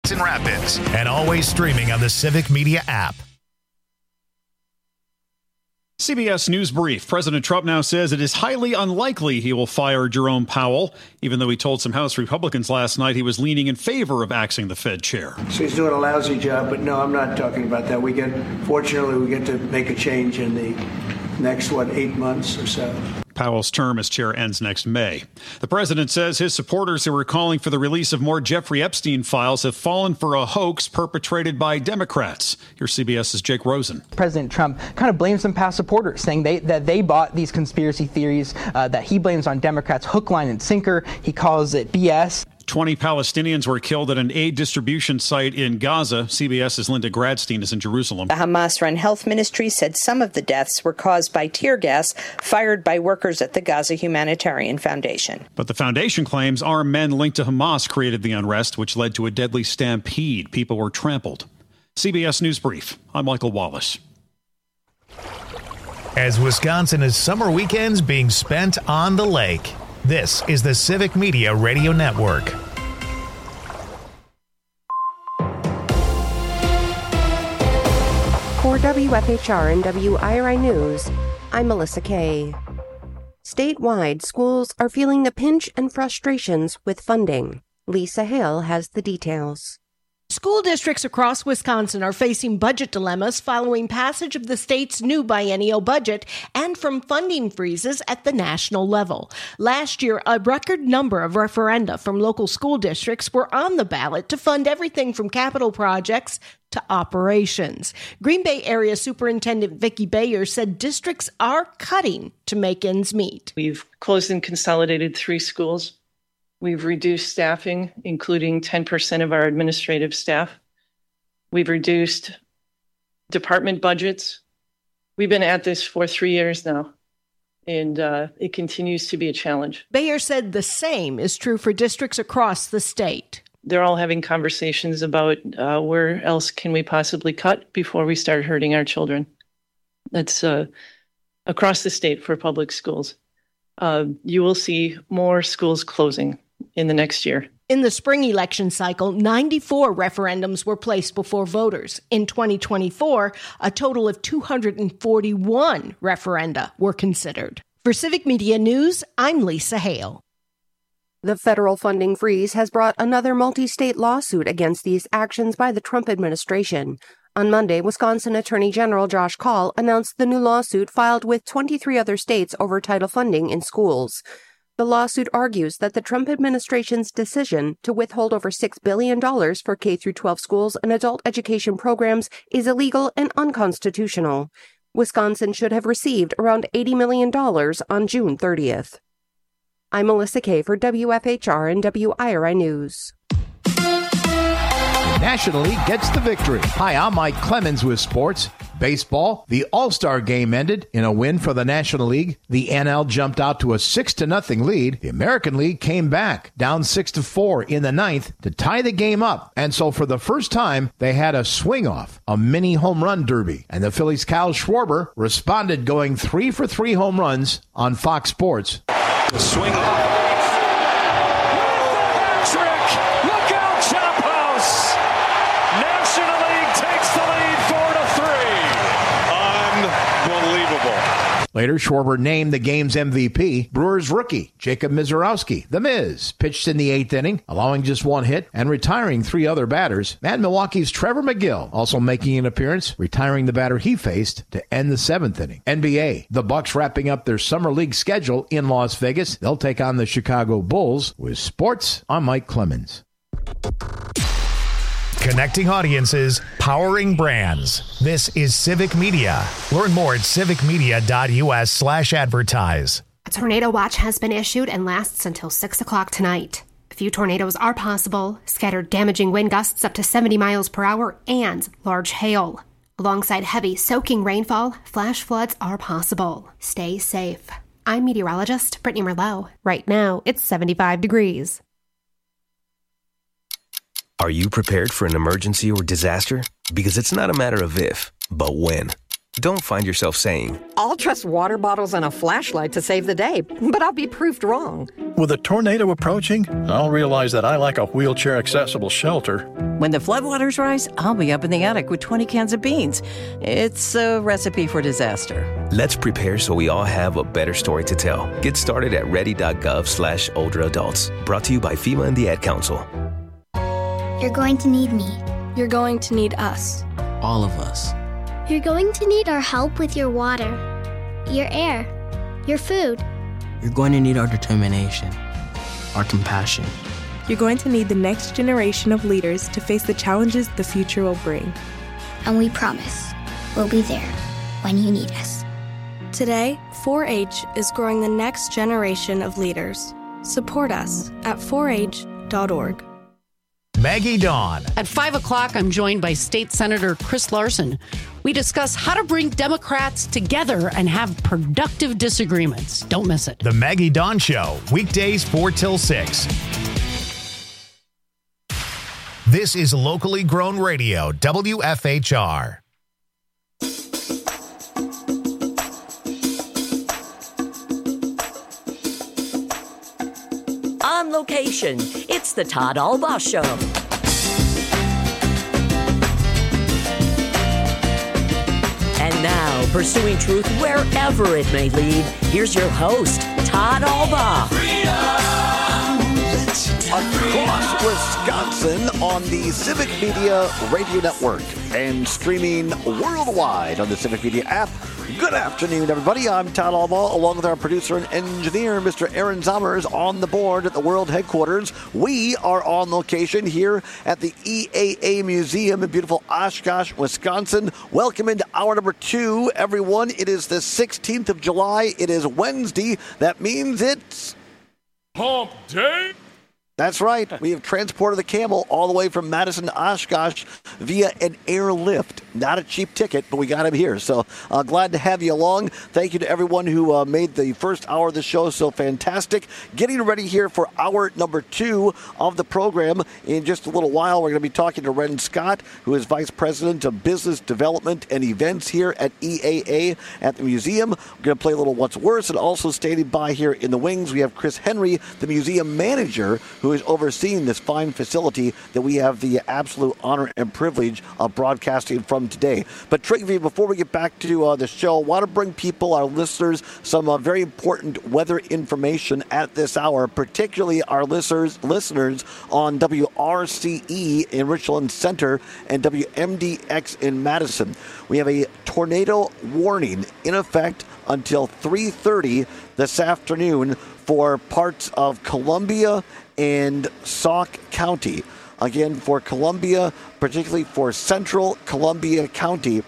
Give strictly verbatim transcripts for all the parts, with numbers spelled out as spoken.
Jackson Rapids, and always streaming on the Civic Media app. C B S News Brief. President Trump now says it is highly unlikely he will fire Jerome Powell, even though he told some House Republicans last night he was leaning in favor of axing the Fed chair. So he's doing a lousy job, but no, I'm not talking about that. We get, fortunately, we get to make a change in the next, what, eight months or so. Powell's term as chair ends next May. The president says his supporters who were calling for the release of more Jeffrey Epstein files have fallen for a hoax perpetrated by Democrats. Here's CBS's Jake Rosen. President Trump kind of blames some past supporters, saying they, that they bought these conspiracy theories uh, that he blames on Democrats hook, line, and sinker. He calls it B S. twenty Palestinians were killed at an aid distribution site in Gaza. CBS's Linda Gradstein is in Jerusalem. The Hamas-run health ministry said some of the deaths were caused by tear gas fired by workers at the Gaza Humanitarian Foundation. But the foundation claims armed men linked to Hamas created the unrest, which led to a deadly stampede. People were trampled. C B S News Brief. I'm Michael Wallace. As Wisconsin is summer weekends being spent on the lake, this is the Civic Media Radio Network. For W F H R and W I R I News, I'm Melissa Kay. Statewide, schools are feeling the pinch and frustrations with funding. Lisa Hale has the details. School districts across Wisconsin are facing budget dilemmas following passage of the state's new biennial budget and from funding freezes at the national level. Last year, a record number of referenda from local school districts were on the ballot to fund everything from capital projects to operations. Green Bay Area Superintendent Vicki Bayer said districts are cutting to make ends meet. We've closed and consolidated three schools. We've reduced staffing, including ten percent of our administrative staff. We've reduced department budgets. We've been at this for three years now, and uh, it continues to be a challenge. Bayer said the same is true for districts across the state. They're all having conversations about uh, where else can we possibly cut before we start hurting our children. That's uh, across the state for public schools. Uh, you will see more schools closing in the next year. In the spring election cycle, ninety-four referendums were placed before voters. In twenty twenty-four, a total of two hundred forty-one referenda were considered. For Civic Media News, I'm Lisa Hale. The federal funding freeze has brought another multi-state lawsuit against these actions by the Trump administration. On Monday, Wisconsin Attorney General Josh Kaul announced the new lawsuit filed with twenty-three other states over title funding in schools. The lawsuit argues that the Trump administration's decision to withhold over six billion dollars for K through twelve schools and adult education programs is illegal and unconstitutional. Wisconsin should have received around eighty million dollars on June thirtieth. I'm Melissa Kay for W F H R and W I R I News. National League gets the victory. Hi, I'm Mike Clemens with sports. Baseball, the All-Star game ended in a win for the National League. The N L jumped out to a six to nothing lead. The American League came back, down six to four in the ninth to tie the game up. And so for the first time, they had a swing-off, a mini home run derby. And the Phillies' Kyle Schwarber responded going three for three home runs on Fox Sports. The swing off. Look out, Chop House! National League takes the lead four to three. Unbelievable. Later, Schwarber named the game's M V P. Brewers rookie Jacob Misiorowski, The Miz, pitched in the eighth inning, allowing just one hit and retiring three other batters. And Milwaukee's Trevor McGill also making an appearance, retiring the batter he faced to end the seventh inning. N B A, the Bucks wrapping up their summer league schedule in Las Vegas. They'll take on the Chicago Bulls. With sports, I'm Mike Clemens. Connecting audiences, powering brands. This is Civic Media. Learn more at civicmedia.us slash advertise. A tornado watch has been issued and lasts until six o'clock tonight. A few tornadoes are possible, scattered damaging wind gusts up to seventy miles per hour, and large hail. Alongside heavy, soaking rainfall, flash floods are possible. Stay safe. I'm meteorologist Brittany Merlot. Right now, it's seventy-five degrees. Are you prepared for an emergency or disaster? Because it's not a matter of if, but when. Don't find yourself saying, I'll trust water bottles and a flashlight to save the day, but I'll be proved wrong. With a tornado approaching, I'll realize that I like a wheelchair-accessible shelter. When the floodwaters rise, I'll be up in the attic with twenty cans of beans. It's a recipe for disaster. Let's prepare so we all have a better story to tell. Get started at ready.gov slash older adults. Brought to you by FEMA and the Ad Council. You're going to need me. You're going to need us. All of us. You're going to need our help with your water, your air, your food. You're going to need our determination, our compassion. You're going to need the next generation of leaders to face the challenges the future will bring. And we promise we'll be there when you need us. Today, four H is growing the next generation of leaders. Support us at four H dot org. Maggie Dawn. At five o'clock, I'm joined by State Senator Chris Larson. We discuss how to bring Democrats together and have productive disagreements. Don't miss it. The Maggie Dawn Show, weekdays four till six. This is locally grown radio, W F H R. On location, it's the Todd Albaugh Show. And now, pursuing truth wherever it may lead, here's your host, Todd Albaugh. Across Wisconsin on the Civic Media Radio Network and streaming worldwide on the Civic Media app. Good afternoon, everybody. I'm Todd Albaugh, along with our producer and engineer, Mister Aaron Zommers, on the board at the world headquarters. We are on location here at the E A A Museum in beautiful Oshkosh, Wisconsin. Welcome into hour number two, everyone. It is the sixteenth of July. It is Wednesday. That means it's Hump Day. That's right. We have transported the camel all the way from Madison to Oshkosh via an airlift. Not a cheap ticket, but we got him here. So uh, glad to have you along. Thank you to everyone who uh, made the first hour of the show so fantastic. Getting ready here for hour number two of the program. In just a little while, we're going to be talking to Ren Scott, who is Vice President of Business Development and Events here at E A A at the museum. We're going to play a little What's Worse, and also standing by here in the wings, we have Chris Henry, the museum manager, who is overseeing this fine facility that we have the absolute honor and privilege of broadcasting from today. But Trygve, before we get back to uh, the show, I want to bring people, our listeners, some uh, very important weather information at this hour, particularly our listeners listeners on W R C E in Richland Center and W M D X in Madison. We have a tornado warning in effect until three thirty this afternoon for parts of Columbia and Sauk County. Again, for Columbia, particularly for central Columbia County,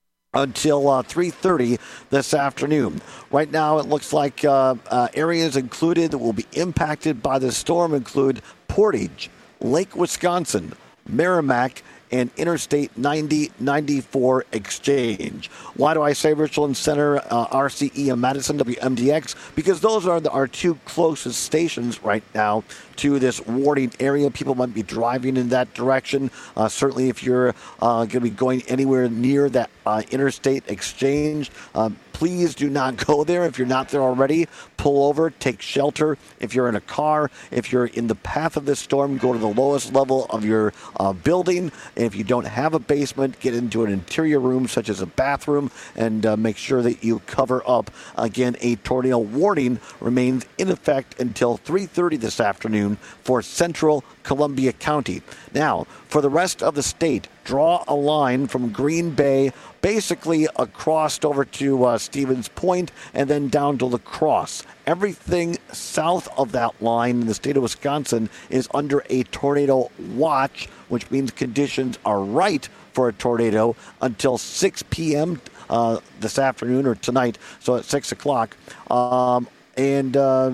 until uh, three thirty this afternoon. Right now, it looks like uh, uh, areas included that will be impacted by the storm include Portage, Lake Wisconsin, Merrimack, and Interstate ninety ninety-four Exchange. Why do I say Richland Center, uh, R C E, and Madison, W M D X? Because those are the, our two closest stations right now to this warning area. People might be driving in that direction. Uh, certainly if you're uh, going to be going anywhere near that uh, Interstate Exchange, uh, please do not go there. If you're not there already, pull over, take shelter. If you're in a car, if you're in the path of this storm, go to the lowest level of your uh, building. And if you don't have a basement, get into an interior room such as a bathroom and uh, make sure that you cover up. Again, a tornado warning remains in effect until three thirty this afternoon for central Columbia County. Now, for the rest of the state, draw a line from Green Bay basically across over to uh, Stevens Point and then down to La Crosse. Everything south of that line in the state of Wisconsin is under a tornado watch, which means conditions are right for a tornado until six p.m. Uh, this afternoon or tonight, so at six o'clock. Um, and uh,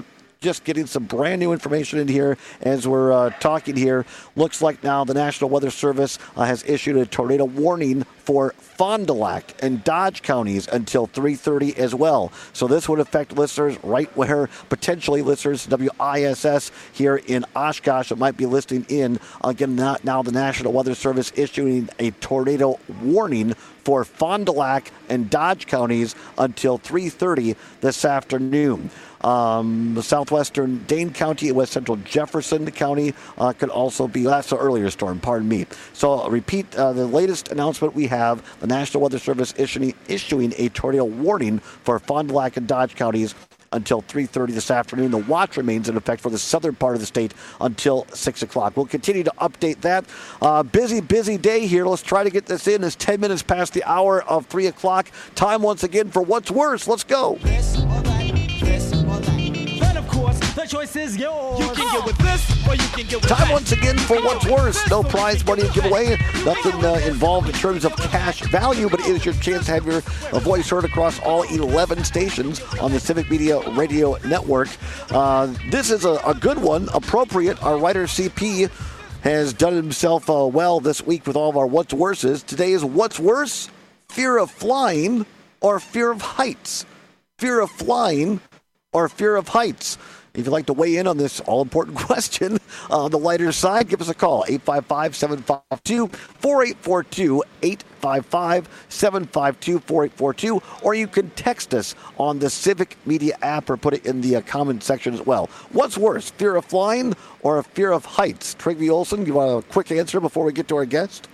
just getting some brand new information in here as we're uh, talking here. Looks like now the National Weather Service uh, has issued a tornado warning for Fond du Lac and Dodge counties until three thirty as well. So this would affect listeners right where potentially listeners W I S S here in Oshkosh that might be listening in. Again, not now the National Weather Service issuing a tornado warning for Fond du Lac and Dodge counties until three thirty this afternoon. Um, the southwestern Dane County and west central Jefferson County uh, could also be, that's an earlier storm, pardon me. So I'll repeat uh, the latest announcement we have, the National Weather Service issuing, issuing a tornado warning for Fond du Lac and Dodge counties until three thirty this afternoon. The watch remains in effect for the southern part of the state until six o'clock. We'll continue to update that. Uh, busy, busy day here. Let's try to get this in. It's ten minutes past the hour of three o'clock. Time once again for What's Worse. Let's go. This or that, this or that. Then, of course, the choice is yours. You can get with this or you can get with Time that. once again for What's Worse. No prize money to give away. Nothing uh, involved in terms of cash value, but it is your chance to have your uh, voice heard across all eleven stations on the Civic Media Radio Network. Uh, this is a, a good one, appropriate. Our writer C P has done himself uh, well this week with all of our What's Worses. Today is What's Worse? Fear of flying or fear of heights? Fear of flying or fear of heights? If you'd like to weigh in on this all-important question on the lighter side, give us a call, eight five five, seven five two, four eight four two, eight five five, seven five two, four eight four two, or you can text us on the Civic Media app or put it in the uh, comment section as well. What's worse, fear of flying or a fear of heights? Trygve Olsen, you want a quick answer before we get to our guest?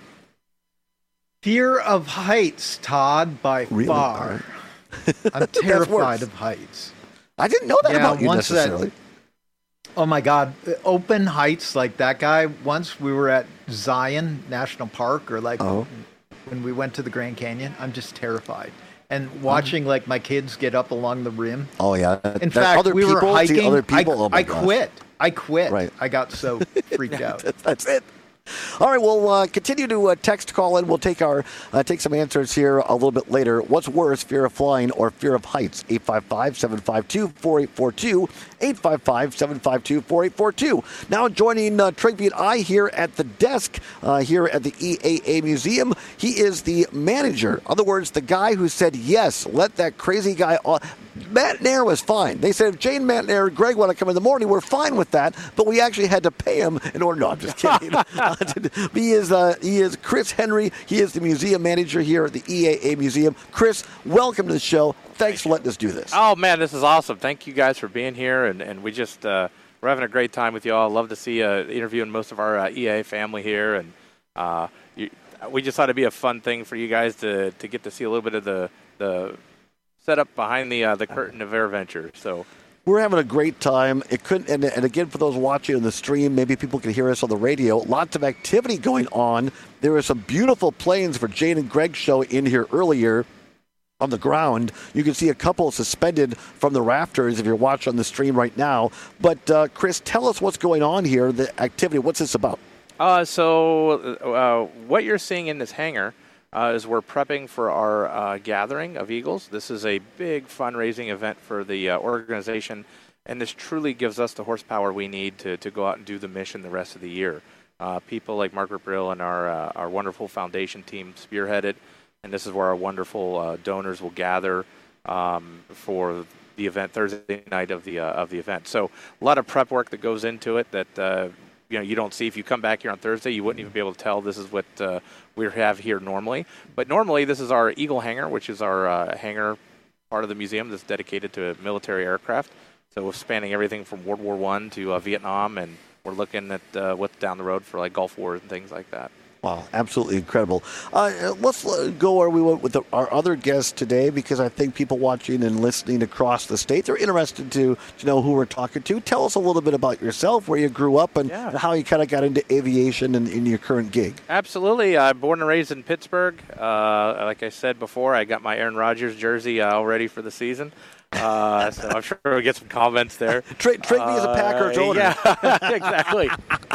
Fear of heights, Todd, by really? far. I'm terrified of heights. I didn't know that yeah, about you once necessarily. That, oh, my God. Open heights like that guy. Once we were at Zion National Park or like oh. when we went to the Grand Canyon, I'm just terrified. And watching like my kids get up along the rim. Oh, yeah. In that fact, other we people, were hiking. other people, I, oh my I gosh. quit. I quit. Right. I got so freaked out. That's it. All right, we'll uh, continue to uh, text call in. We'll take our uh, take some answers here a little bit later. What's worse, fear of flying or fear of heights? eight five five, seven five two, four eight four two, eight five five, seven five two, four eight four two. Now joining uh, Trygve and I here at the desk uh, here at the E A A Museum. He is the manager. In other words, the guy who said, yes, let that crazy guy on. Matt Nair was fine. They said if Jane, Matt Nair, and Greg want to come in the morning, we're fine with that. But we actually had to pay him in order. No, I'm just kidding. uh, he is uh, he is Chris Henry. He is the museum manager here at the E A A Museum. Chris, welcome to the show. Thanks for letting us do this. Oh man, this is awesome. Thank you guys for being here, and, and we just uh, we're having a great time with you all. Love to see uh, interviewing most of our uh, E A A family here, and uh, you, we just thought it'd be a fun thing for you guys to to get to see a little bit of the the. set up behind the uh, the curtain of AirVenture. So we're having a great time. It couldn't, and, and again, for those watching on the stream, maybe people can hear us on the radio. Lots of activity going on. There were some beautiful planes for Jane and Greg's show in here earlier on the ground. You can see a couple suspended from the rafters if you're watching on the stream right now. But uh, Chris, tell us what's going on here. The activity. What's this about? Uh, so uh, what you're seeing in this hangar. Uh, is we're prepping for our uh, gathering of Eagles. This is a big fundraising event for the uh, organization, and this truly gives us the horsepower we need to, to go out and do the mission the rest of the year. Uh, people like Margaret Brill and our uh, our wonderful foundation team spearhead it, and this is where our wonderful uh, donors will gather um, for the event Thursday night of the uh, of the event. So a lot of prep work that goes into it that uh, you know you don't see if you come back here on Thursday. You wouldn't even be able to tell this is what uh, we have here normally. But normally this is our Eagle hangar, which is our uh, hangar part of the museum that's dedicated to military aircraft. So we're spanning everything from World War One to uh, Vietnam, and we're looking at uh, what's down the road for like Gulf Wars and things like that. Wow, absolutely incredible. Uh, let's go where we went with the, our other guests today, because I think people watching and listening across the state, they're interested to, to know who we're talking to. Tell us a little bit about yourself, where you grew up, and, yeah. and how you kind of got into aviation and in your current gig. Absolutely. I'm uh, born and raised in Pittsburgh. Uh, like I said before, I got my Aaron Rodgers jersey uh, all ready for the season. Uh, so I'm sure we'll get some comments there. Trick, trick me as a Packers uh, owner. Yeah, exactly.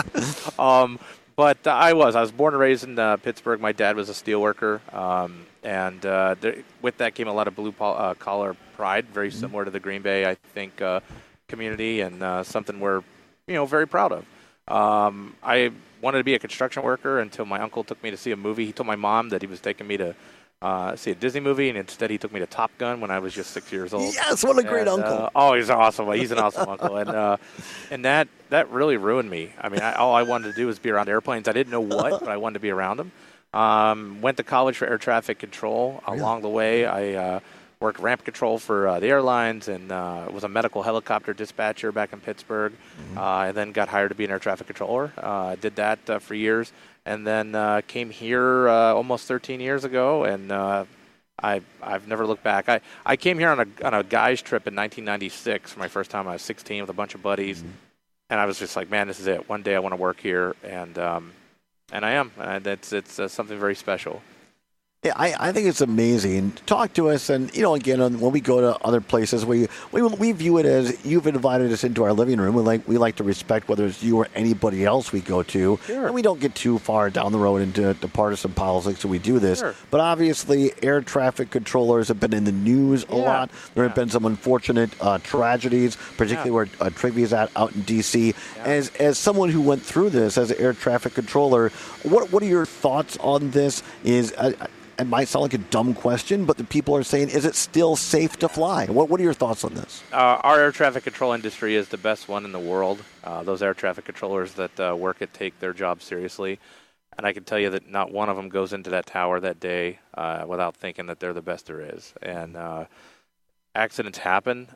um, but uh, I was. I was born and raised in uh, Pittsburgh. My dad was a steel worker, um, and uh, there, with that came a lot of blue uh, collar pride, very similar to the Green Bay, I think, uh, community and uh, something we're, you know, very proud of. Um, I wanted to be a construction worker until my uncle took me to see a movie. He told my mom that he was taking me to uh, see a Disney movie, and instead he took me to Top Gun when I was just six years old. Yes, what a great and, uncle! Uh, oh, he's awesome. He's an awesome uncle, and uh, and that that really ruined me. I mean, I, all I wanted to do was be around airplanes. I didn't know what, but I wanted to be around them. Um, went to college for air traffic control. Really? Along the way, I uh, worked ramp control for uh, the airlines and uh, was a medical helicopter dispatcher back in Pittsburgh, mm-hmm. uh, and then got hired to be an air traffic controller. I uh, did that uh, for years, and then uh, came here uh, almost thirteen years ago, and uh, I, I've never looked back. I, I came here on a on a guy's trip in nineteen ninety-six for my first time. I was sixteen with a bunch of buddies, mm-hmm. and I was just like, man, this is it. One day I want to work here, and um, and I am. And it's it's uh, something very special. Yeah, I, I think it's amazing. Talk to us, and you know, again, when we go to other places, we, we we view it as you've invited us into our living room. We like we like to respect whether it's you or anybody else we go to, sure. and we don't get too far down the road into the partisan politics when we do this. Sure. But obviously, air traffic controllers have been in the news a yeah. lot. There yeah. have been some unfortunate uh, tragedies, particularly yeah. where uh, Trigvy's at out in D C. Yeah. As as someone who went through this as an air traffic controller, what what are your thoughts on this? Is uh, It might sound like a dumb question, but the people are saying, is it still safe to fly? What What are your thoughts on this? Uh, our air traffic control industry is the best one in the world. Uh, those air traffic controllers that uh, work it take their job seriously. And I can tell you that not one of them goes into that tower that day uh, without thinking that they're the best there is. And uh, accidents happen.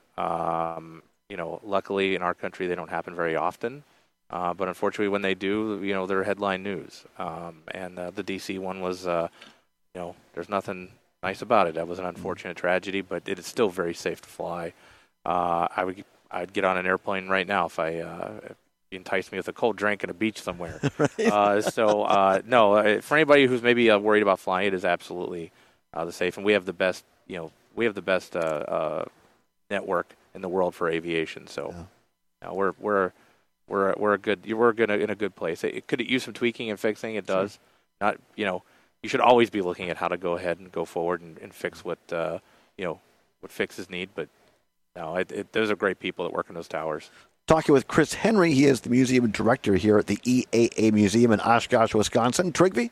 Um, you know, luckily in our country they don't happen very often. Uh, but unfortunately when they do, you know, they're headline news. Um, and uh, the D C one was... Uh, You know, there's nothing nice about it. That was an unfortunate tragedy, but it is still very safe to fly. Uh, I would, I'd get on an airplane right now if I uh, if you entice me with a cold drink and a beach somewhere. right. uh, so uh, no, for anybody who's maybe uh, worried about flying, it is absolutely uh, the safe, and we have the best. You know, we have the best uh, uh, network in the world for aviation. So yeah. you know, we're we're we're we're a good we're good in a good place. It, it could use some tweaking and fixing. It does. Sure. Not you know. You should always be looking at how to go ahead and go forward and, and fix what uh, you know what fixes need. But no, it, it, those are great people that work in those towers. Talking with Chris Henry, he is the museum director here at the E A A Museum in Oshkosh, Wisconsin. Trigby?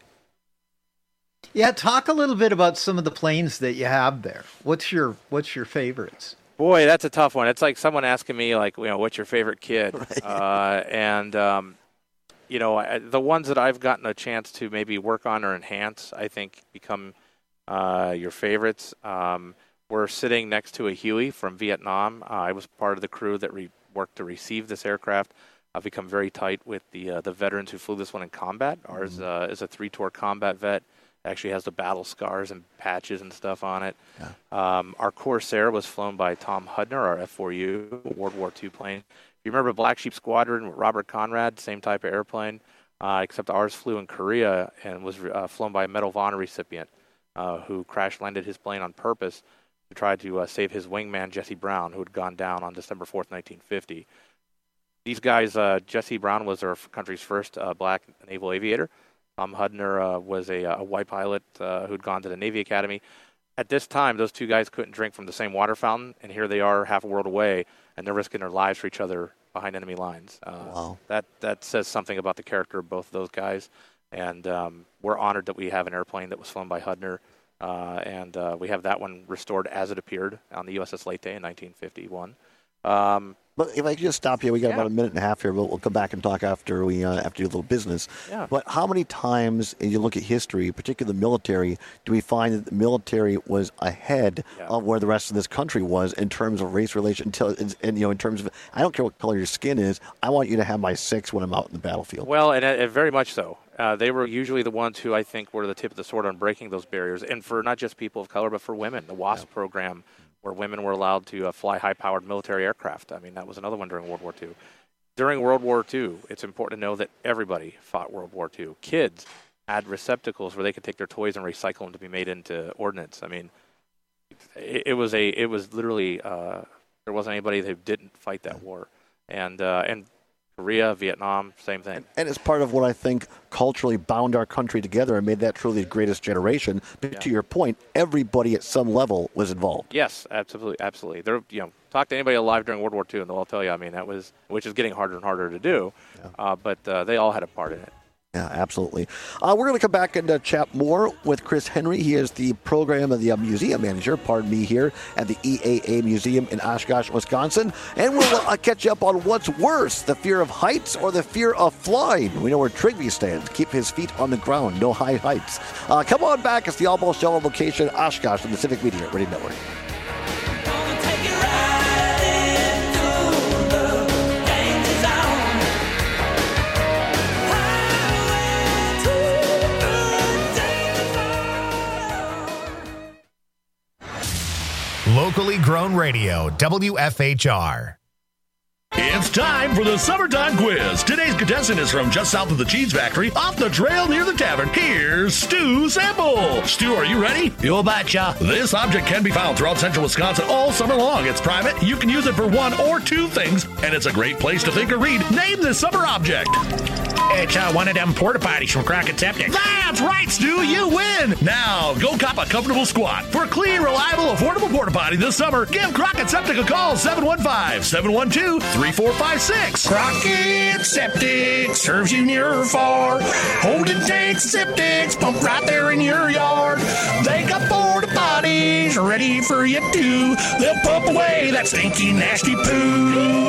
Yeah, talk a little bit about some of the planes that you have there. What's your What's your favorites? Boy, that's a tough one. It's like someone asking me, like, you know, what's your favorite kid? Right. Uh, and um, you know, the ones that I've gotten a chance to maybe work on or enhance, I think, become uh, your favorites. Um, we're sitting next to a Huey from Vietnam. Uh, I was part of the crew that re- worked to receive this aircraft. I've become very tight with the uh, the veterans who flew this one in combat. Mm-hmm. Ours uh, is a three-tour combat vet. It actually has the battle scars and patches and stuff on it. Yeah. Um, our Corsair was flown by Tom Hudner, our F four U, World War Two plane. You remember Black Sheep Squadron with Robert Conrad, same type of airplane, uh, except ours flew in Korea and was uh, flown by a Medal of Honor recipient uh, who crash-landed his plane on purpose to try to uh, save his wingman, Jesse Brown, who had gone down on December fourth, nineteen fifty. These guys, uh, Jesse Brown was our country's first uh, black naval aviator. Tom Hudner uh, was a, a white pilot uh, who'd gone to the Navy Academy. At this time, those two guys couldn't drink from the same water fountain, and here they are half a world away, and they're risking their lives for each other behind enemy lines. Uh, wow. That that says something about the character of both of those guys, and um, we're honored that we have an airplane that was flown by Hudner, uh, and uh, we have that one restored as it appeared on the U S S Leyte in nineteen fifty-one. Um, But if I could just stop you, we got yeah. about a minute and a half here. We'll, we'll come back and talk after we uh, after you do a little business. Yeah. But how many times, and you look at history, particularly the military, do we find that the military was ahead yeah. of where the rest of this country was in terms of race relation? And, and you know, in terms of, I don't care what color your skin is, I want you to have my six when I'm out in the battlefield. Well, and uh, very much so. Uh, they were usually the ones who I think were the tip of the sword on breaking those barriers, and for not just people of color, but for women. The WASP yeah. program, where women were allowed to uh, fly high-powered military aircraft. I mean, that was another one during World War Two. During World War Two, it's important to know that everybody fought World War Two. Kids had receptacles where they could take their toys and recycle them to be made into ordnance. I mean, it, it was a, it was literally, uh, there wasn't anybody that didn't fight that war. And uh, and Korea, Vietnam, same thing. And it's part of what I think culturally bound our country together and made that truly the greatest generation. But yeah. to your point, everybody at some level was involved. Yes, absolutely, absolutely. There, you know, talk to anybody alive during World War Two, and they'll all tell you. I mean, that was, which is getting harder and harder to do. Yeah. Uh, but uh, they all had a part in it. Yeah, absolutely. Uh, we're going to come back and uh, chat more with Chris Henry. He is the program of the uh, museum manager, pardon me, here at the E A A Museum in Oshkosh, Wisconsin. And we'll uh, catch you up on what's worse, the fear of heights or the fear of flying. We know where Trigby stands. Keep his feet on the ground. No high heights. Uh, come on back. It's the All Ball Show on location, Oshkosh, on the Civic Media Radio Network. Locally grown radio, W F H R. It's time for the Summertime Quiz. Today's contestant is from just south of the cheese factory, off the trail near the tavern. Here's Stu Sample. Stu, are you ready? You betcha. This object can be found throughout central Wisconsin all summer long. It's private. You can use it for one or two things, and it's a great place to think or read. Name this summer object. It's uh, one of them porta potties from Crockett Septic. That's right, Stu. You win. Now, go cop a comfortable squat. For a clean, reliable, affordable porta potty this summer, give Crockett Septic a call, seven one five, seven one two, three four five six. Crockett Septic serves you near or far. Holding tanks, septics, pump right there in your yard. They got porta potties ready for you too. They'll pump away that stinky, nasty poo.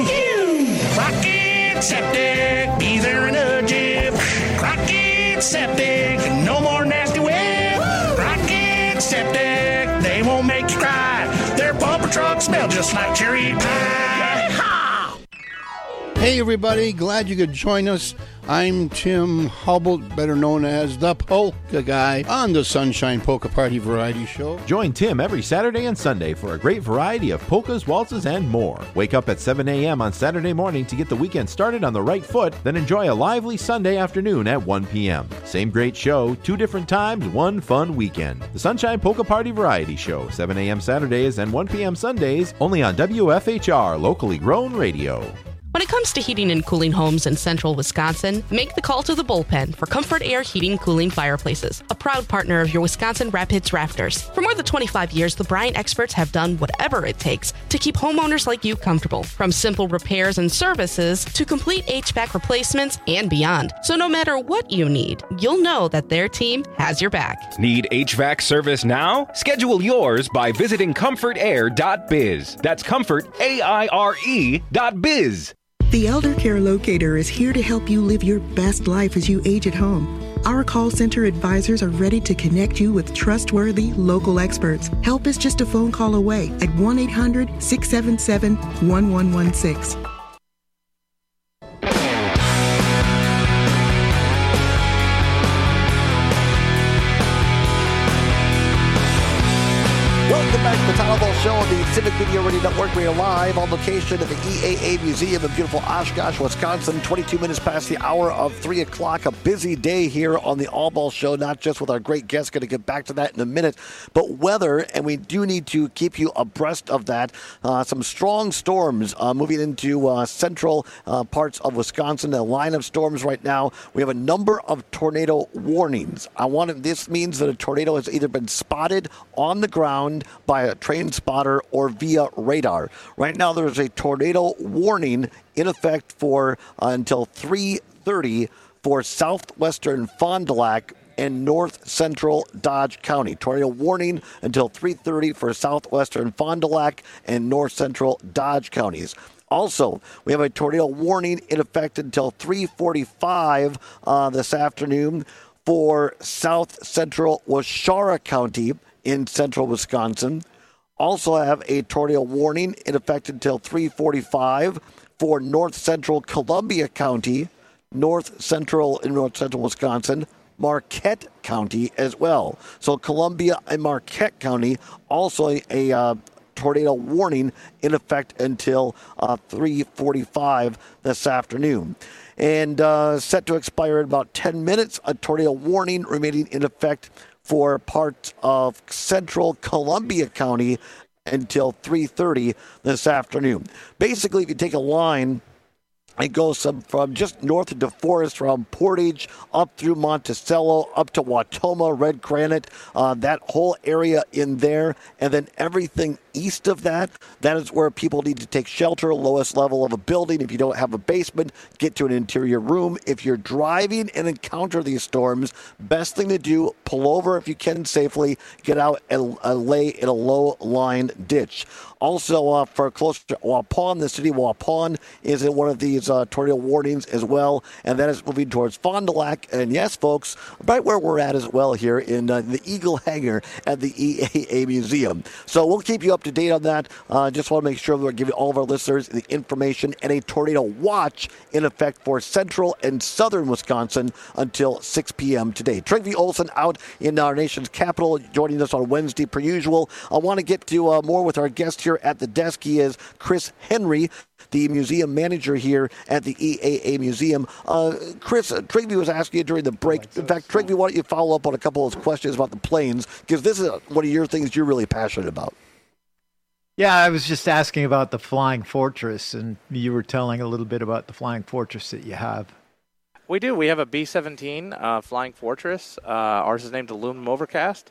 Crockett Septic, be there in a jiff. Crockett Septic, no more nasty whip. Crockett Septic, they won't make you cry. Their bumper trucks smell just like cherry pie. Yeehaw! Hey everybody, glad you could join us. I'm Tim Hubble, better known as the Polka Guy, on the Sunshine Polka Party Variety Show. Join Tim every Saturday and Sunday for a great variety of polkas, waltzes, and more. Wake up at seven a.m. on Saturday morning to get the weekend started on the right foot, then enjoy a lively Sunday afternoon at one p.m. Same great show, two different times, one fun weekend. The Sunshine Polka Party Variety Show, seven a.m. Saturdays and one p.m. Sundays, only on W F H R, locally grown radio. When it comes to heating and cooling homes in central Wisconsin, make the call to the Bullpen for Comfort Air Heating Cooling Fireplaces, a proud partner of your Wisconsin Rapids Rafters. For more than twenty-five years, the Bryant experts have done whatever it takes to keep homeowners like you comfortable, from simple repairs and services to complete H V A C replacements and beyond. So no matter what you need, you'll know that their team has your back. Need H V A C service now? Schedule yours by visiting comfort air dot biz. That's comfort, A I R E dot biz. The Elder Care Locator is here to help you live your best life as you age at home. Our call center advisors are ready to connect you with trustworthy local experts. Help is just a phone call away at one eight hundred, six seven seven, one one one six. Welcome back to the Todd Ball Show on the Civic Media Radio Network. We are live on location at the E A A Museum in beautiful Oshkosh, Wisconsin. twenty-two minutes past the hour of three o'clock. A busy day here on the All Ball Show, not just with our great guests. Going to get back to that in a minute, but weather, and we do need to keep you abreast of that. Uh, some strong storms uh, moving into uh, central uh, parts of Wisconsin. A line of storms right now. We have a number of tornado warnings. I want to, this means that a tornado has either been spotted on the ground by a train spotter or via radar. Right now, there's a tornado warning in effect for uh, until three thirty for southwestern Fond du Lac and north central Dodge County. Tornado warning until three thirty for southwestern Fond du Lac and north central Dodge counties. Also, we have a tornado warning in effect until three forty-five uh, this afternoon for south central Waushara County in central Wisconsin. Also have a tornado warning in effect until three forty-five for north central Columbia County, north central and north central Wisconsin, Marquette County as well. So Columbia and Marquette County, also a, a uh, tornado warning in effect until uh, three forty-five this afternoon. And uh, set to expire in about ten minutes, a tornado warning remaining in effect for parts of central Columbia County until three thirty this afternoon. Basically, if you take a line It goes some, from just north of DeForest, from Portage up through Monticello, up to Watoma, Red Granite, uh, that whole area in there. And then everything east of that, that is where people need to take shelter, lowest level of a building. If you don't have a basement, get to an interior room. If you're driving and encounter these storms, best thing to do, pull over if you can safely, get out and uh, lay in a low-lying ditch. Also, uh, for close to Waupun, the city of Waupun is in one of these uh, tornado warnings as well, and that is moving towards Fond du Lac. And yes, folks, right where we're at as well here in uh, the Eagle Hangar at the E A A Museum. So we'll keep you up to date on that. Uh, just want to make sure we're giving all of our listeners the information, and a tornado watch in effect for central and southern Wisconsin until six p.m. today. Trygve Olsen out in our nation's capital, joining us on Wednesday per usual. I want to get to uh, more with our guest here at the desk. He is Chris Henry, the museum manager here at the E A A Museum. Uh, Chris, uh, Trygve was asking you during the break. In fact, Trygve, why don't you follow up on a couple of those questions about the planes, because this is one of your things you're really passionate about. Yeah, I was just asking about the Flying Fortress, and you were telling a little bit about the Flying Fortress that you have. We do. We have a B seventeen uh, Flying Fortress. Uh, ours is named Aluminum Overcast.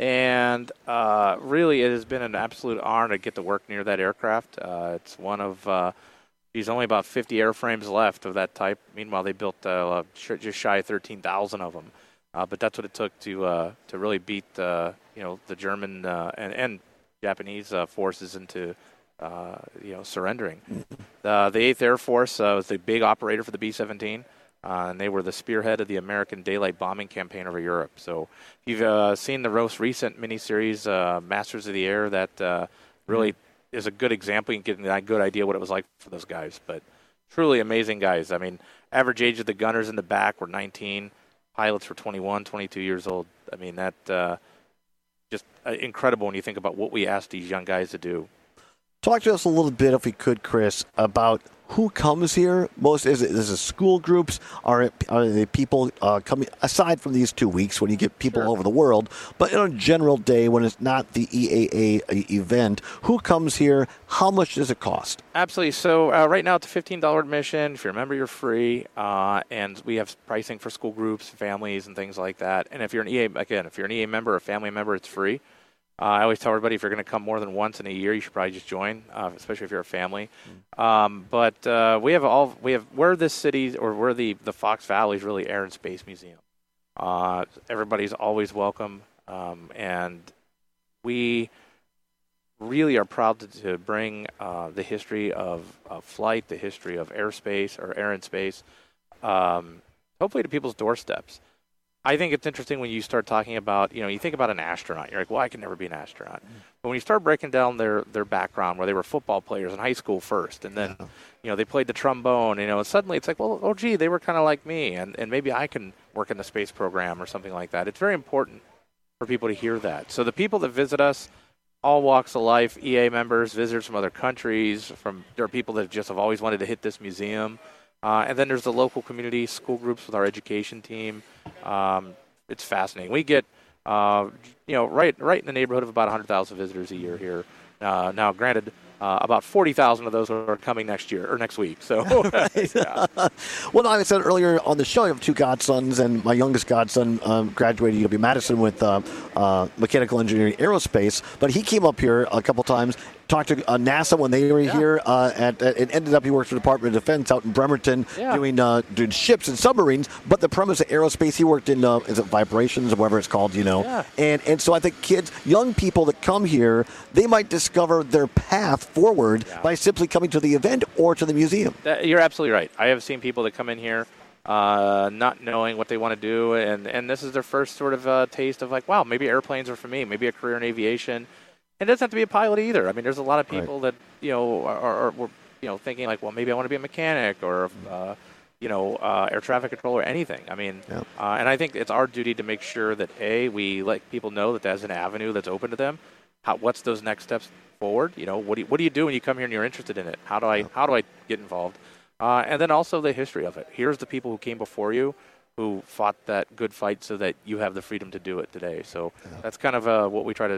And uh, really, it has been an absolute honor to get to work near that aircraft. Uh, it's one of, uh, there's only about fifty airframes left of that type. Meanwhile, they built uh, just shy of thirteen thousand of them. Uh, but that's what it took to uh, to really beat uh, you know the German uh, and, and Japanese uh, forces into uh, you know surrendering. Uh, the eighth Air Force uh, was the big operator for the B seventeen. Uh, and they were the spearhead of the American daylight bombing campaign over Europe. So if you've uh, seen the most recent miniseries, uh, Masters of the Air, that uh, really mm-hmm. is a good example. You can get a good idea what it was like for those guys. But truly amazing guys. I mean, average age of the gunners in the back were nineteen. Pilots were twenty-one, twenty-two years old. I mean, that uh, just uh, incredible when you think about what we asked these young guys to do. Talk to us a little bit, if we could, Chris, about who comes here. Most is it, is it school groups? Are it are they people uh, coming aside from these two weeks when you get people Sure. all over the world? But in a general day when it's not the E A A event, who comes here? How much does it cost? Absolutely. So uh, right now it's a fifteen dollars admission. If you're a member, you're free. Uh, and we have pricing for school groups, families, and things like that. And if you're an E A, again, if you're an E A member or a family member, it's free. Uh, I always tell everybody if you're going to come more than once in a year, you should probably just join, uh, especially if you're a family. Mm. Um, but uh, we have all we have we're this city or we're the the Fox Valley is really Air and Space Museum. Uh, everybody's always welcome, um, and we really are proud to, to bring uh, the history of, of flight, the history of airspace or air and space, um, hopefully to people's doorsteps. I think it's interesting when you start talking about, you know, you think about an astronaut. You're like, well, I can never be an astronaut. Mm-hmm. But when you start breaking down their, their background, where they were football players in high school first, and then, yeah. you know, they played the trombone, you know, and suddenly it's like, well, oh, gee, they were kind of like me, and, and maybe I can work in the space program or something like that. It's very important for people to hear that. So the people that visit us, all walks of life, E A members, visitors from other countries, from there are people that just have always wanted to hit this museum. Uh, and then there's the local community, school groups with our education team. Um, it's fascinating. We get, uh, you know, right right in the neighborhood of about one hundred thousand visitors a year here. Uh, now, granted, uh, about forty thousand of those are coming next year or next week. So, yeah. Well, like I said earlier on the show, I have two godsons, and my youngest godson um, graduated U W Madison with uh, uh, mechanical engineering aerospace. But he came up here a couple times. Talked to uh, NASA when they were yeah. here, uh, at, at, it ended up he worked for the Department of Defense out in Bremerton, yeah. doing uh, doing ships and submarines. But the premise of aerospace, he worked in uh, is it vibrations or whatever it's called, you know. Yeah. And and so I think kids, young people that come here, they might discover their path forward yeah. by simply coming to the event or to the museum. That, you're absolutely right. I have seen people that come in here uh, not knowing what they want to do, and and this is their first sort of uh, taste of like, wow, maybe airplanes are for me, maybe a career in aviation. And it doesn't have to be a pilot either. I mean, there's a lot of people right. that, you know, are, are, are you know, thinking like, well, maybe I want to be a mechanic or, uh, you know, uh, air traffic controller or anything. I mean, yeah. uh, and I think it's our duty to make sure that, A, we let people know that there's an avenue that's open to them. How, what's those next steps forward? You know, what do you, what do you do when you come here and you're interested in it? How do I, yeah. how do I get involved? Uh, and then also the history of it. Here's the people who came before you who fought that good fight so that you have the freedom to do it today. So yeah. that's kind of uh, what we try to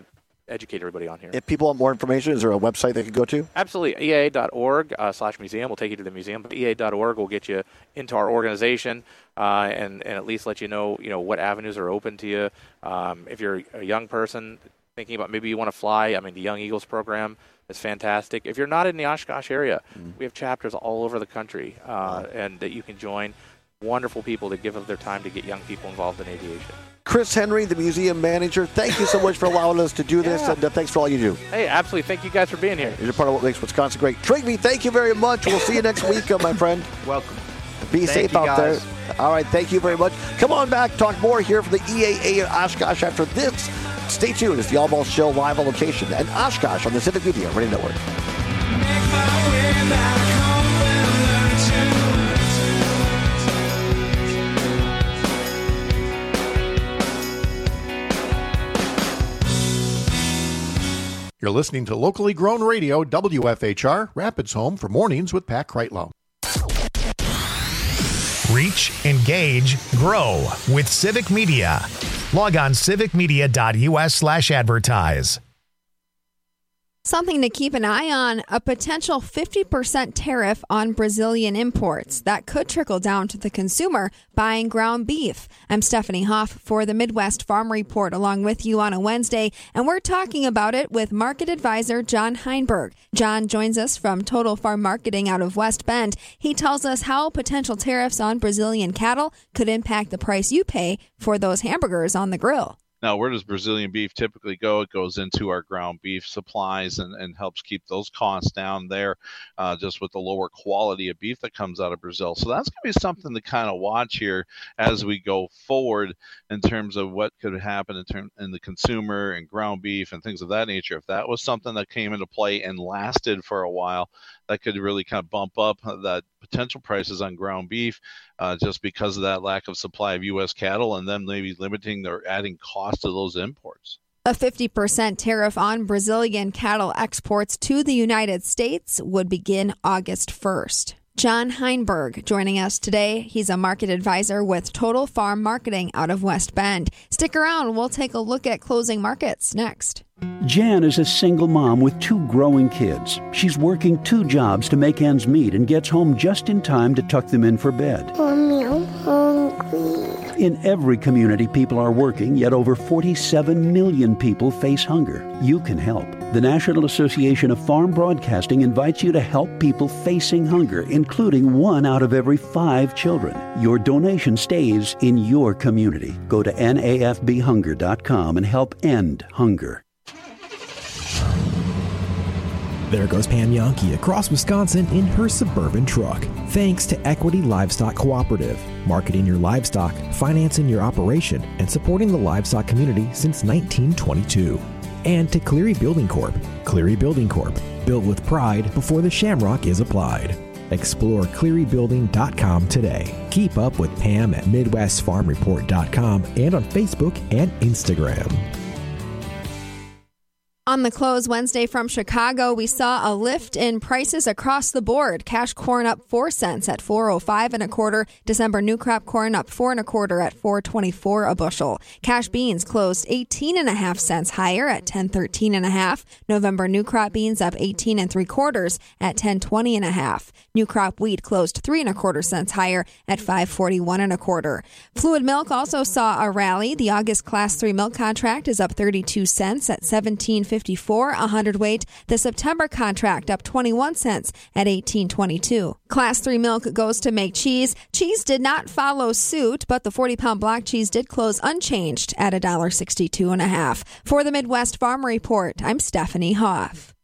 educate everybody on here. If people want more information, is there a website they could go to? Absolutely. E A A dot org uh, slash museum will take you to the museum, but E A A dot org will get you into our organization uh, and, and at least let you know, you know, what avenues are open to you. Um, if you're a young person thinking about maybe you want to fly, I mean, the Young Eagles program is fantastic. If you're not in the Oshkosh area, mm. we have chapters all over the country uh, wow. and that you can join. Wonderful people that give up their time to get young people involved in aviation. Chris Henry, the museum manager, thank you so much for allowing us to do this, yeah. and uh, thanks for all you do. Hey, absolutely. Thank you guys for being here. You're part of what makes Wisconsin great. Trigby, thank you very much. We'll see you next week, uh, my friend. Welcome. Be thank safe out guys. there. All right, thank you very much. Come on back, talk more here from the E A A in Oshkosh after this. Stay tuned. It's the All Ball Show live on location at Oshkosh on the Civic Media Radio Network. You're listening to locally grown radio, W F H R, Rapids Home for Mornings with Pat Kreitlow. Reach, engage, grow with Civic Media. Log on civicmedia.us slash advertise. Something to keep an eye on, a potential fifty percent tariff on Brazilian imports. That could trickle down to the consumer buying ground beef. I'm Stephanie Hoff for the Midwest Farm Report along with you on a Wednesday, and we're talking about it with market advisor John Heinberg. John joins us from Total Farm Marketing out of West Bend. He tells us how potential tariffs on Brazilian cattle could impact the price you pay for those hamburgers on the grill. Now, where does Brazilian beef typically go? It goes into our ground beef supplies and, and helps keep those costs down there uh, just with the lower quality of beef that comes out of Brazil. So that's going to be something to kind of watch here as we go forward in terms of what could happen in, term, in the consumer and ground beef and things of that nature. If that was something that came into play and lasted for a while, that could really kind of bump up that potential prices on ground beef uh, just because of that lack of supply of U S cattle and then maybe limiting or adding cost to those imports. A fifty percent tariff on Brazilian cattle exports to the United States would begin August first. John Heinberg joining us today. He's a market advisor with Total Farm Marketing out of West Bend. Stick around. We'll take a look at closing markets next. Jan is a single mom with two growing kids. She's working two jobs to make ends meet and gets home just in time to tuck them in for bed. Mommy, I'm hungry. In every community, people are working, yet over forty-seven million people face hunger. You can help. The National Association of Farm Broadcasting invites you to help people facing hunger, including one out of every five children. Your donation stays in your community. Go to N A F B hunger dot com and help end hunger. There goes Pam Yankee across Wisconsin in her Suburban truck. Thanks to Equity Livestock Cooperative, marketing your livestock, financing your operation, and supporting the livestock community since nineteen twenty-two. And to Cleary Building Corp. Cleary Building Corp. Built with pride before the shamrock is applied. Explore cleary building dot com today. Keep up with Pam at midwest farm report dot com and on Facebook and Instagram. On the close Wednesday from Chicago, we saw a lift in prices across the board. Cash corn up four cents at four oh five and a quarter. December new crop corn up four and a quarter at four twenty-four a bushel. Cash beans closed eighteen and a half cents higher at ten thirteen and a half. November new crop beans up eighteen and three quarters at ten twenty and a half. New crop wheat closed three and a quarter cents higher at five forty-one and a quarter. Fluid milk also saw a rally. The August class three milk contract is up thirty-two cents at seventeen fifty-four a hundredweight. The September contract up twenty-one cents at eighteen twenty-two. Class three milk goes to make cheese. Cheese did not follow suit, but the forty pound block cheese did close unchanged at one sixty-two and a half. For the Midwest Farm Report, I'm Stephanie Hoff.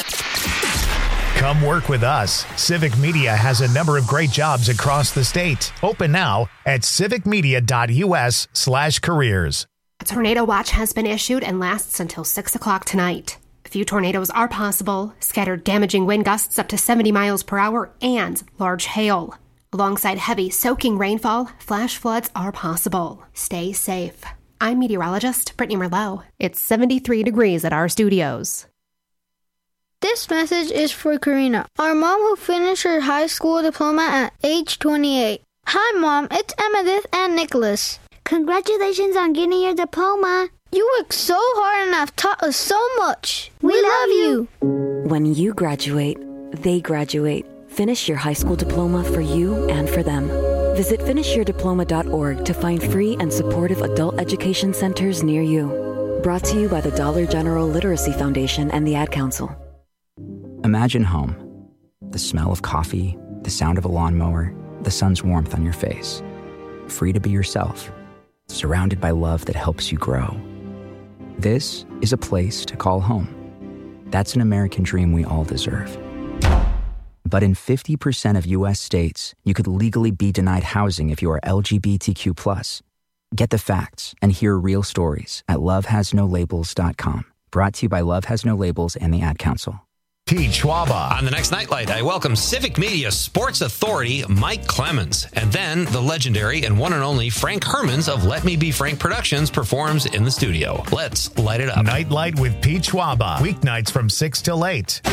Come work with us. Civic Media has a number of great jobs across the state. Open now at civicmedia.us slash careers. A tornado watch has been issued and lasts until six o'clock tonight. A few tornadoes are possible, scattered damaging wind gusts up to seventy miles per hour, and large hail. Alongside heavy, soaking rainfall, flash floods are possible. Stay safe. I'm meteorologist Brittany Merlot. It's seventy-three degrees at our studios. This message is for Karina, our mom who finished her high school diploma at age twenty-eight. Hi, Mom. It's Emmettith and Nicholas. Congratulations on getting your diploma. You worked so hard and have taught us so much. We, we love you. When you graduate, they graduate. Finish your high school diploma for you and for them. Visit finish your diploma dot org to find free and supportive adult education centers near you. Brought to you by the Dollar General Literacy Foundation and the Ad Council. Imagine home. The smell of coffee, the sound of a lawnmower, the sun's warmth on your face. Free to be yourself. Surrounded by love that helps you grow. This is a place to call home. That's an American dream we all deserve. But in fifty percent of U S states, you could legally be denied housing if you are L G B T Q plus. Get the facts and hear real stories at love has no labels dot com. Brought to you by Love Has No Labels and the Ad Council. Pete Schwaba. On the next Nightlight, I welcome Civic Media Sports Authority Mike Clemens. And then the legendary and one and only Frank Hermans of Let Me Be Frank Productions performs in the studio. Let's light it up. Nightlight with Pete Schwaba. Weeknights from six till eight.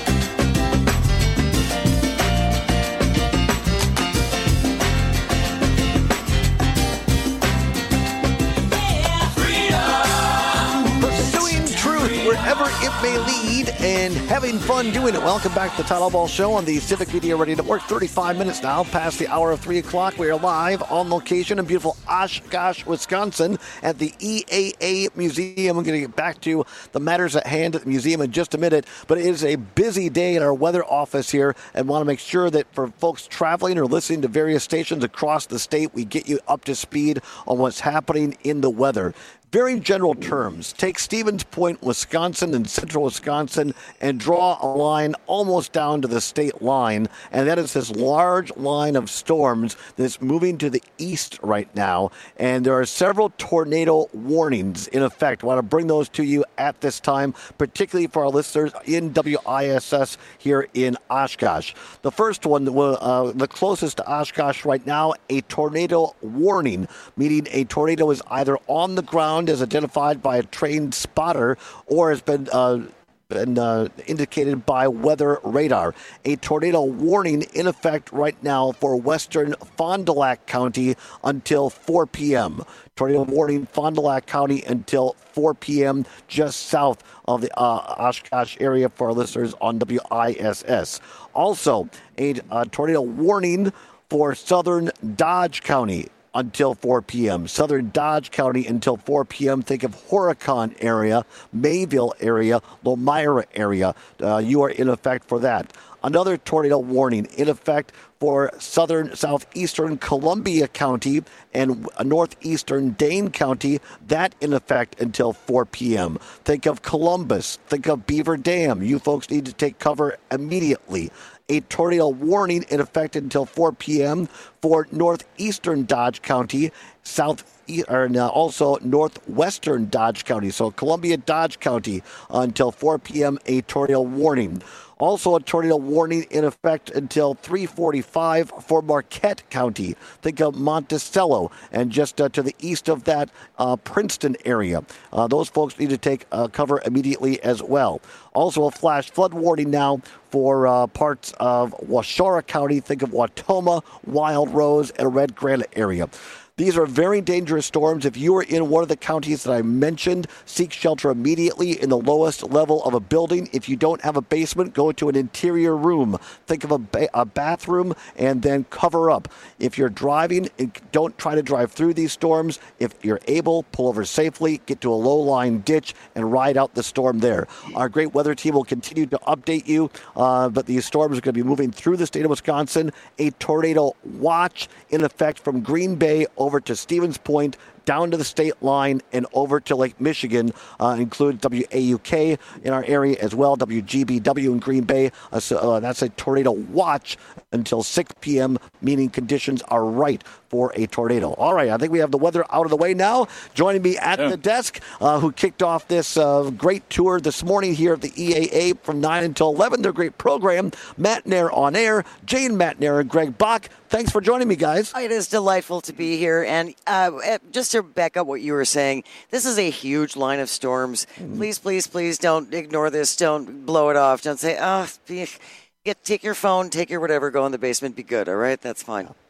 Wherever it may lead and having fun doing it. Welcome back to the Todd Ball Show on the Civic Media Radio Network. thirty-five minutes now past the hour of three o'clock. We are live on location in beautiful Oshkosh, Wisconsin at the E A A Museum. I'm going to get back to the matters at hand at the museum in just a minute, but it is a busy day in our weather office here and want to make sure that for folks traveling or listening to various stations across the state, we get you up to speed on what's happening in the weather. Very general terms, take Stevens Point, Wisconsin, and central Wisconsin and draw a line almost down to the state line. And that is this large line of storms that's moving to the east right now. And there are several tornado warnings in effect. I want to bring those to you at this time, particularly for our listeners in W I S S here in Oshkosh. The first one, uh, the closest to Oshkosh right now, a tornado warning, meaning a tornado is either on the ground as identified by a trained spotter or has been uh, been uh, indicated by weather radar. A tornado warning in effect right now for western Fond du Lac County until four p.m. Tornado warning Fond du Lac County until four p.m. just south of the uh, Oshkosh area for our listeners on W I S S. Also, a uh, tornado warning for southern Dodge County until four p.m. Southern Dodge County until four p.m. Think of Horicon area, Mayville area, Lomira area. Uh, you are in effect for that. Another tornado warning in effect for southern southeastern Columbia County and northeastern Dane County. That in effect until four p.m. Think of Columbus. Think of Beaver Dam. You folks need to take cover immediately. A tornado warning in effect until four p.m. for northeastern Dodge County, south and uh, also northwestern Dodge County. So Columbia, Dodge County uh, until four p.m. a tornado warning. Also a tornado warning in effect until three forty-five for Marquette County. Think of Monticello and just uh, to the east of that, uh, Princeton area. Uh, those folks need to take uh, cover immediately as well. Also a flash flood warning now for uh, parts of Waushara County. Think of Wautoma, Wild Rose, and Red Granite area. These are very dangerous storms. If you are in one of the counties that I mentioned, seek shelter immediately in the lowest level of a building. If you don't have a basement, go to an interior room. Think of a, ba- a bathroom and then cover up. If you're driving, don't try to drive through these storms. If you're able, pull over safely, get to a low-lying ditch, and ride out the storm there. Our great weather team will continue to update you, uh, but these storms are going to be moving through the state of Wisconsin. A tornado watch in effect from Green Bay over to Stevens Point, down to the state line, and over to Lake Michigan. Uh, includes W A U K in our area as well, W G B W in Green Bay. Uh, so, uh, that's a tornado watch until six p.m., meaning conditions are right for a tornado. All right, I think we have the weather out of the way now. Joining me at yeah. the desk, uh, who kicked off this uh, great tour this morning here at the E A A from nine until eleven. Their great program, Matt Nair on Air, Jane Matt Nair and Greg Bach. Thanks for joining me, guys. It is delightful to be here. And uh, just to back up what you were saying, this is a huge line of storms. Mm-hmm. Please, please, please don't ignore this. Don't blow it off. Don't say, oh, get, take your phone, take your whatever, go in the basement, be good, all right? That's fine.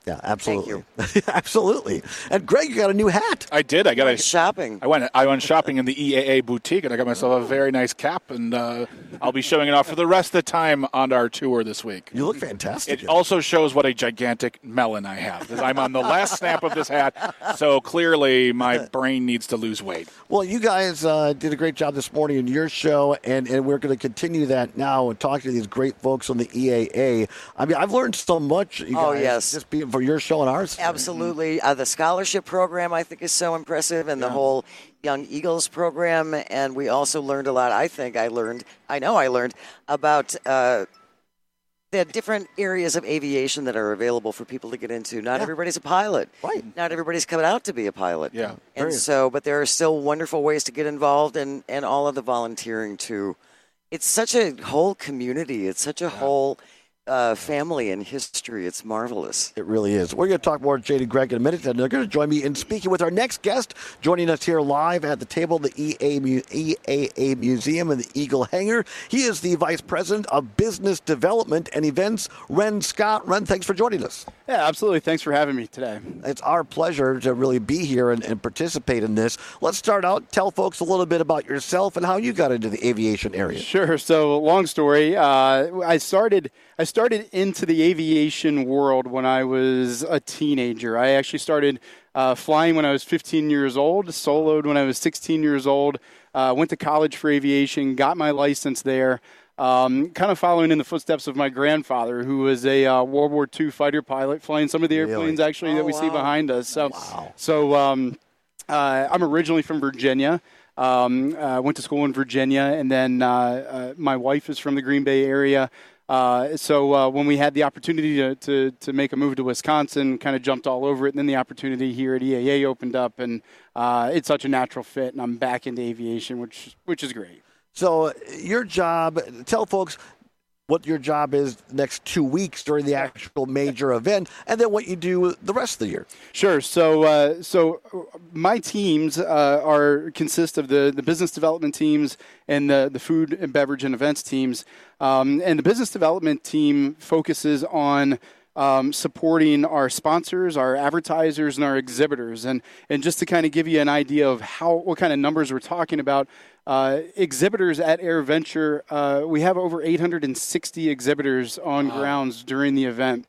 Yeah, absolutely. Absolutely. And Greg, you got a new hat. I did. I got a shopping. I went. I went shopping in the E A A boutique, and I got myself a very nice cap, and uh, I'll be showing it off for the rest of the time on our tour this week. You look fantastic. It also shows what a gigantic melon I have. 'Cause I'm on the last snap of this hat, so clearly my brain needs to lose weight. Well, you guys uh, did a great job this morning in your show, and, and we're going to continue that now and talk to these great folks on the E A A. I mean, I've learned so much, you Oh, guys, yes. just being for your show and ours. Absolutely. Uh, the scholarship program, I think, is so impressive, and the whole Young Eagles program. And we also learned a lot, I think I learned, I know I learned, about uh, the different areas of aviation that are available for people to get into. Not Yeah. everybody's a pilot. Right. Not everybody's coming out to be a pilot. Yeah. And Very- so, but there are still wonderful ways to get involved, and, and all of the volunteering, too. It's such a whole community. It's such a whole uh, family and history. It's marvelous. It really is. We're going to talk more with Jade and Greg in a minute, and they're going to join me in speaking with our next guest, joining us here live at the table, the E A Mu- E A A Museum in the Eagle Hangar. He is the Vice President of Business Development and Events, Ren Scott. Ren, thanks for joining us. Yeah, absolutely. Thanks for having me today. It's our pleasure to really be here and, and participate in this. Let's start out. Tell folks a little bit about yourself and how you got into the aviation area. Sure. So, long story. Uh, I started. I started into the aviation world when I was a teenager. I actually started uh, flying when I was fifteen years old. Soloed when I was sixteen years old. Uh, went to college for aviation. Got my license there. Um, kind of following in the footsteps of my grandfather, who was a uh, World War Two fighter pilot, flying some of the Really? airplanes actually Oh, that we see wow. behind us. So, Wow. so um, uh, I'm originally from Virginia. Um, uh, went to school in Virginia, and then uh, uh, my wife is from the Green Bay area. Uh, so uh, when we had the opportunity to, to, to make a move to Wisconsin, kind of jumped all over it. And then the opportunity here at E A A opened up, and uh, it's such a natural fit. And I'm back into aviation, which which is great. So your job, tell folks what your job is the next two weeks during the actual major event, and then what you do the rest of the year. Sure. So, uh, so my teams uh, are consist of the, the business development teams and the, the food and beverage and events teams. Um, and the business development team focuses on um, supporting our sponsors, our advertisers, and our exhibitors. And and just to kind of give you an idea of how what kind of numbers we're talking about. Uh, exhibitors at AirVenture, uh, we have over eight hundred sixty exhibitors on wow. grounds during the event.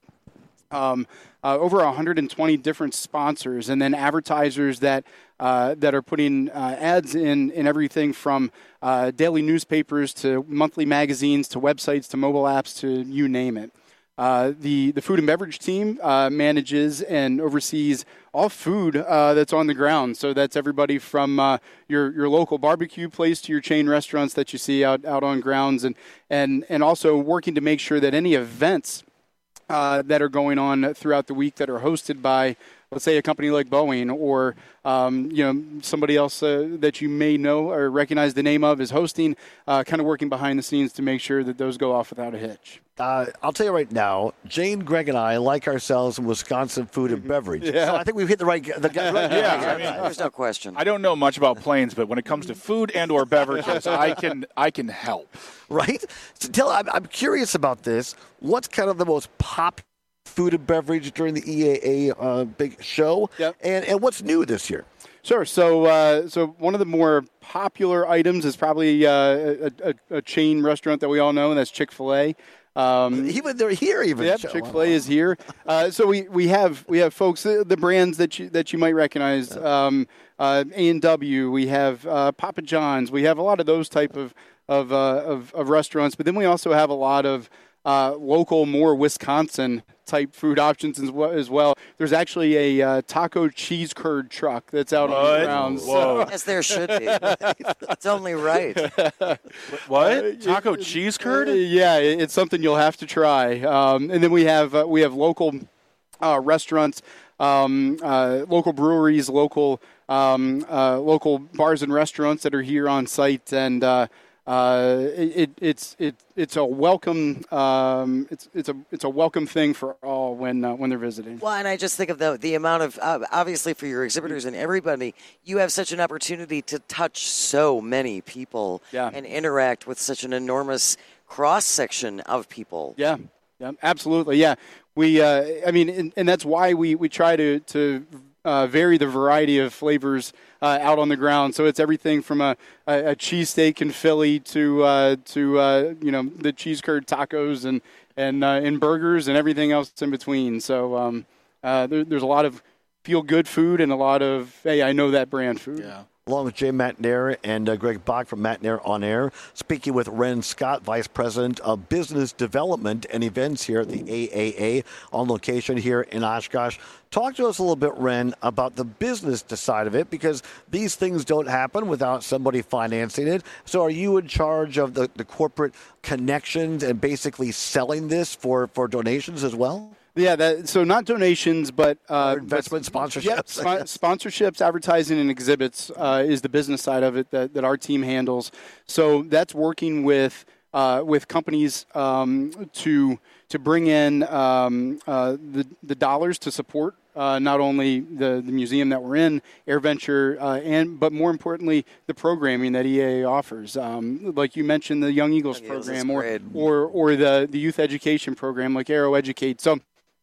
Um, uh, over one hundred twenty different sponsors, and then advertisers that uh, that are putting uh, ads in in everything from uh, daily newspapers to monthly magazines to websites to mobile apps to you name it. Uh, the, the food and beverage team uh, manages and oversees all food uh, that's on the ground. So that's everybody from uh, your your local barbecue place to your chain restaurants that you see out, out on grounds, and, and, and also working to make sure that any events uh, that are going on throughout the week that are hosted by, let's say, a company like Boeing or um, you know somebody else uh, that you may know or recognize the name of is hosting, uh, kind of working behind the scenes to make sure that those go off without a hitch. Uh, I'll tell you right now, Jane, Greg, and I like ourselves in Wisconsin food and beverage. Yeah. So I think we've hit the right. The, right yeah, I mean, there's no question. I don't know much about planes, but when it comes to food and or beverages, I can I can help. Right? So tell, I'm, I'm curious about this. What's kind of the most pop food and beverage during the E A A uh, big show? Yep. And and what's new this year? Sure. So, uh, so one of the more popular items is probably uh, a, a, a chain restaurant that we all know, and that's Chick-fil-A. Um, even they're here. Even yep, Chick-fil-A is here. Uh, so we, we have we have folks the, the brands that you that you might recognize. Um, uh, A and W. We have uh, Papa John's. We have a lot of those type of of, uh, of of restaurants. But then we also have a lot of uh, local, more Wisconsin type food options as well. As well. There's actually a uh, taco cheese curd truck that's out what? on the grounds. Whoa. Yes, there should be. It's only right. What? Taco cheese curd? Uh, yeah, it, it's something you'll have to try. Um, and then we have uh, we have local uh, restaurants, um, uh, local breweries, local um, uh, local bars and restaurants that are here on site, and uh, uh, it, it's it it's a welcome um, it's it's a it's a welcome thing for all when uh, when they're visiting. Well, and I just think of the the amount of uh, obviously for your exhibitors and everybody, you have such an opportunity to touch so many people Yeah. and interact with such an enormous cross section of people. Yeah. Yeah, absolutely. Yeah, we, uh, I mean, and, and that's why we, we try to, to uh, vary the variety of flavors uh, out on the ground. So it's everything from a, a, a cheesesteak in Philly to, uh, to uh, you know, the cheese curd tacos and, and, uh, and burgers and everything else in between. So um, uh, there, there's a lot of feel-good food and a lot of, hey, I know that brand food. Yeah. Along with Jay Matnair and uh, Greg Bach from Matnair On Air, speaking with Ren Scott, Vice President of Business Development and Events here at the A A A on location here in Oshkosh. Talk to us a little bit, Ren, about the business side of it, because these things don't happen without somebody financing it. So are you in charge of the, the corporate connections and basically selling this for, for donations as well? Yeah, that, so not donations, but uh, investment sponsorships. Yep, sp- sponsorships, advertising, and exhibits uh, is the business side of it that, that our team handles. So that's working with uh, with companies um, to to bring in um, uh, the the dollars to support uh, not only the, the museum that we're in, AirVenture, uh, and but more importantly the programming that E A A offers. Um, like you mentioned, the Young Eagles Young Eagles program, or or or the the youth education program like Aero Educate. So.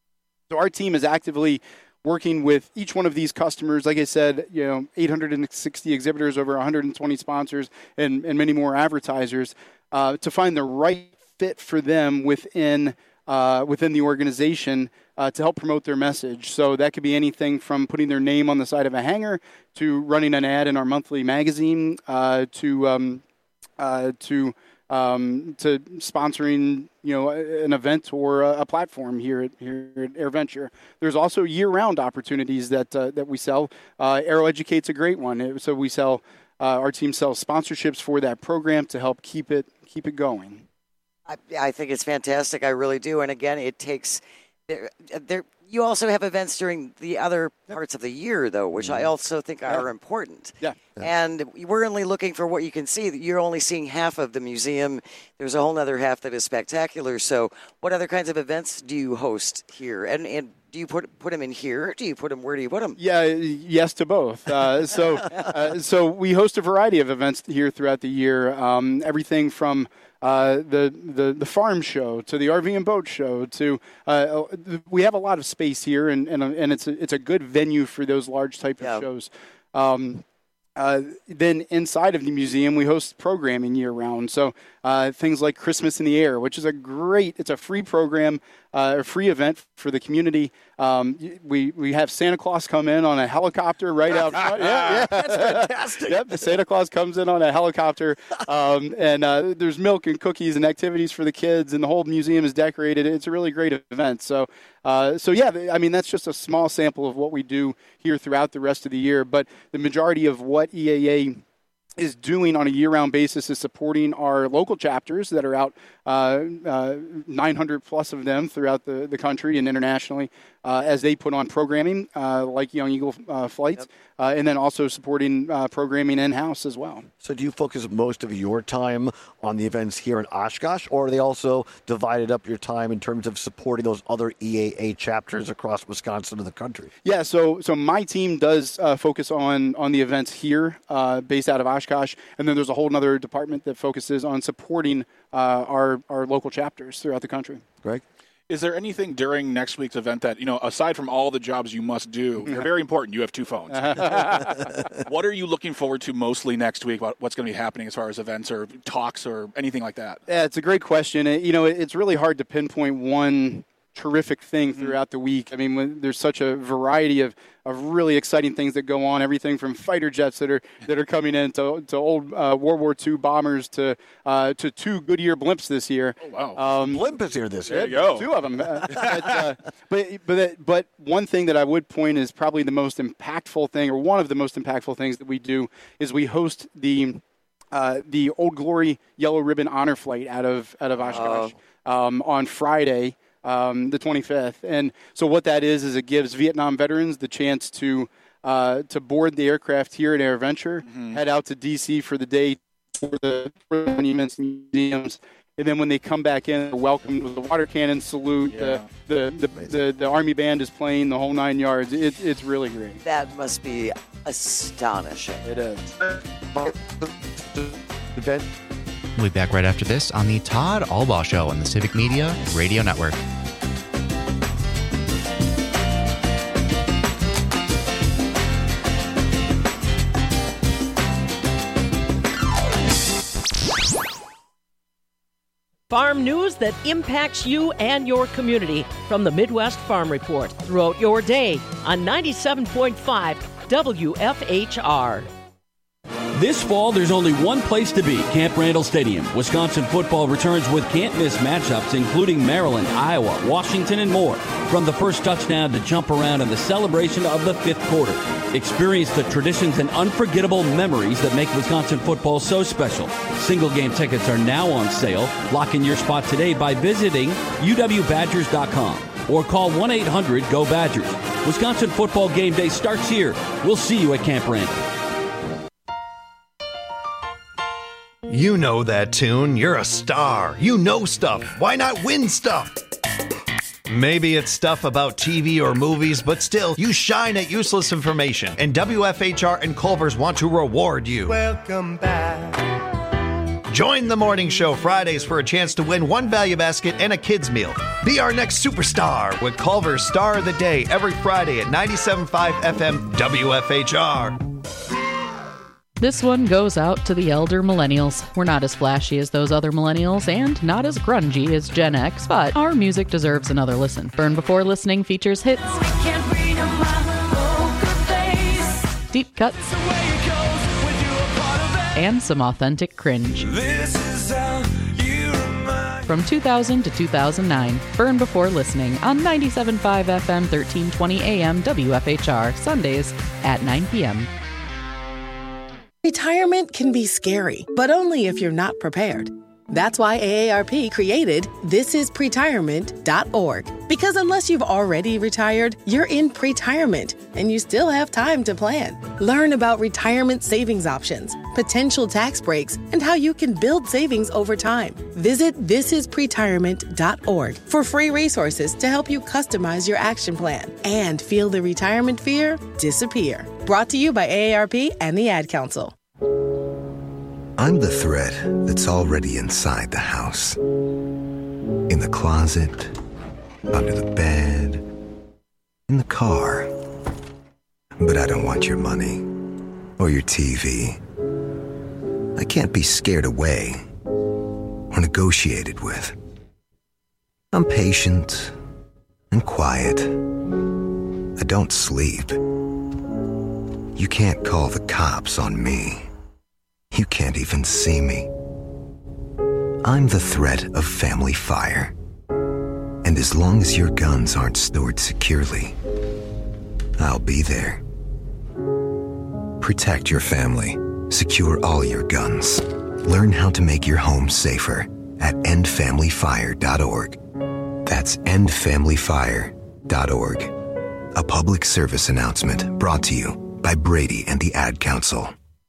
So our team is actively working with each one of these customers. Like I said, you know, eight hundred sixty exhibitors, over one hundred twenty sponsors, and, and many more advertisers uh, to find the right fit for them within uh, within the organization uh, to help promote their message. So that could be anything from putting their name on the side of a hanger to running an ad in our monthly magazine uh, to um, uh, to Um, to sponsoring, you know, an event or a, a platform here at here at AirVenture. There's also year-round opportunities that uh, that we sell. Uh, Aero Educate's a great one. So we sell. Uh, our team sells sponsorships for that program to help keep it keep it going. I, I think it's fantastic. I really do. And again, it takes there. there You also have events during the other parts of the year, though, which I also think are Yeah. important. Yeah. And we're only looking for what you can see. You're only seeing half of the museum. There's a whole other half that is spectacular. So what other kinds of events do you host here? And and do you put put them in here? Do you put them, where do you put them? Yeah, yes to both. Uh, so uh, so we host a variety of events here throughout the year, um, everything from Uh, the, the the farm show to the R V and boat show to uh, we have a lot of space here, and and, and it's a, it's a good venue for those large type of yeah. shows. Um, uh, then inside of the museum, we host programming year round. So uh, things like Christmas in the Air, which is a great, it's a free program, uh, a free event for the community. Um, we we have Santa Claus come in on a helicopter right out front. Yeah, yeah. That's fantastic. Yep, Santa Claus comes in on a helicopter, um, and uh, there's milk and cookies and activities for the kids, and the whole museum is decorated. It's a really great event. So, uh, so yeah, I mean, that's just a small sample of what we do here throughout the rest of the year. But the majority of what E A A is doing on a year-round basis is supporting our local chapters that are out, uh, uh, nine hundred plus of them throughout the, the country and internationally, uh, as they put on programming uh, like Young Eagle uh, flights, yep. uh, and then also supporting uh, programming in-house as well. So do you focus most of your time on the events here in Oshkosh, or are they also divided up your time in terms of supporting those other E A A chapters across Wisconsin and the country? Yeah, so so my team does uh, focus on, on the events here uh, based out of Oshkosh, and then there's a whole other department that focuses on supporting uh, our, our local chapters throughout the country. Greg? Is there anything during next week's event that, you know, aside from all the jobs you must do, you're very important, you have two phones. What are you looking forward to mostly next week? What's going to be happening as far as events or talks or anything like that? Yeah, it's a great question. You know, it's really hard to pinpoint one terrific thing throughout the week. I mean, when there's such a variety of, of really exciting things that go on, everything from fighter jets that are that are coming in to, to old uh, World War Two bombers to uh, to two Goodyear blimps this year. Oh, wow. Um, blimp is here this year. There you go. Two of them. Uh, but, uh, but, but, but one thing that I would point is probably the most impactful thing, or one of the most impactful things that we do, is we host the uh, the Old Glory Yellow Ribbon Honor Flight out of, out of Oshkosh oh. um, on Friday. Um, the twenty-fifth. And so what that is, is it gives Vietnam veterans the chance to uh, to board the aircraft here at AirVenture, mm-hmm. head out to D C for the day for the, for the monuments and museums, and then when they come back in, they're welcomed with the water cannon salute, yeah. the, the, the, the, the Army band is playing the whole nine yards. It, it's really great. That must be astonishing. It is. Event. We'll be back right after this on the Todd Albaugh Show on the Civic Media Radio Network. Farm news that impacts you and your community from the Midwest Farm Report throughout your day on ninety-seven point five W F H R. This fall, there's only one place to be, Camp Randall Stadium. Wisconsin football returns with can't-miss matchups, including Maryland, Iowa, Washington, and more. From the first touchdown to jump around in the celebration of the fifth quarter. Experience the traditions and unforgettable memories that make Wisconsin football so special. Single-game tickets are now on sale. Lock in your spot today by visiting U W Badgers dot com or call one eight hundred go Badgers. Wisconsin football game day starts here. We'll see you at Camp Randall. You know that tune. You're a star. You know stuff. Why not win stuff? Maybe it's stuff about T V or movies, but still, you shine at useless information. And W F H R and Culver's want to reward you. Welcome back. Join the morning show Fridays for a chance to win one value basket and a kid's meal. Be our next superstar with Culver's Star of the Day every Friday at ninety-seven point five F M W F H R. This one goes out to the elder millennials. We're not as flashy as those other millennials and not as grungy as Gen X, but our music deserves another listen. Burn Before Listening features hits, deep cuts, and some authentic cringe. From two thousand to two thousand nine, Burn Before Listening on ninety-seven point five F M, thirteen twenty A M W F H R, Sundays at nine p.m. Retirement can be scary, but only if you're not prepared. That's why A A R P created this is pretirement dot org. Because unless you've already retired, you're in pretirement, and you still have time to plan. Learn about retirement savings options, potential tax breaks, and how you can build savings over time. Visit this is pretirement dot org for free resources to help you customize your action plan and feel the retirement fear disappear. Brought to you by A A R P and the Ad Council. I'm the thread that's already inside the house. In the closet, under the bed, in the car. But I don't want your money or your T V. I can't be scared away or negotiated with. I'm patient and quiet. I don't sleep. You can't call the cops on me. You can't even see me. I'm the threat of family fire. And as long as your guns aren't stored securely, I'll be there. Protect your family. Secure all your guns. Learn how to make your home safer at end family fire dot org. That's end family fire dot org. A public service announcement brought to you by Brady and the Ad Council.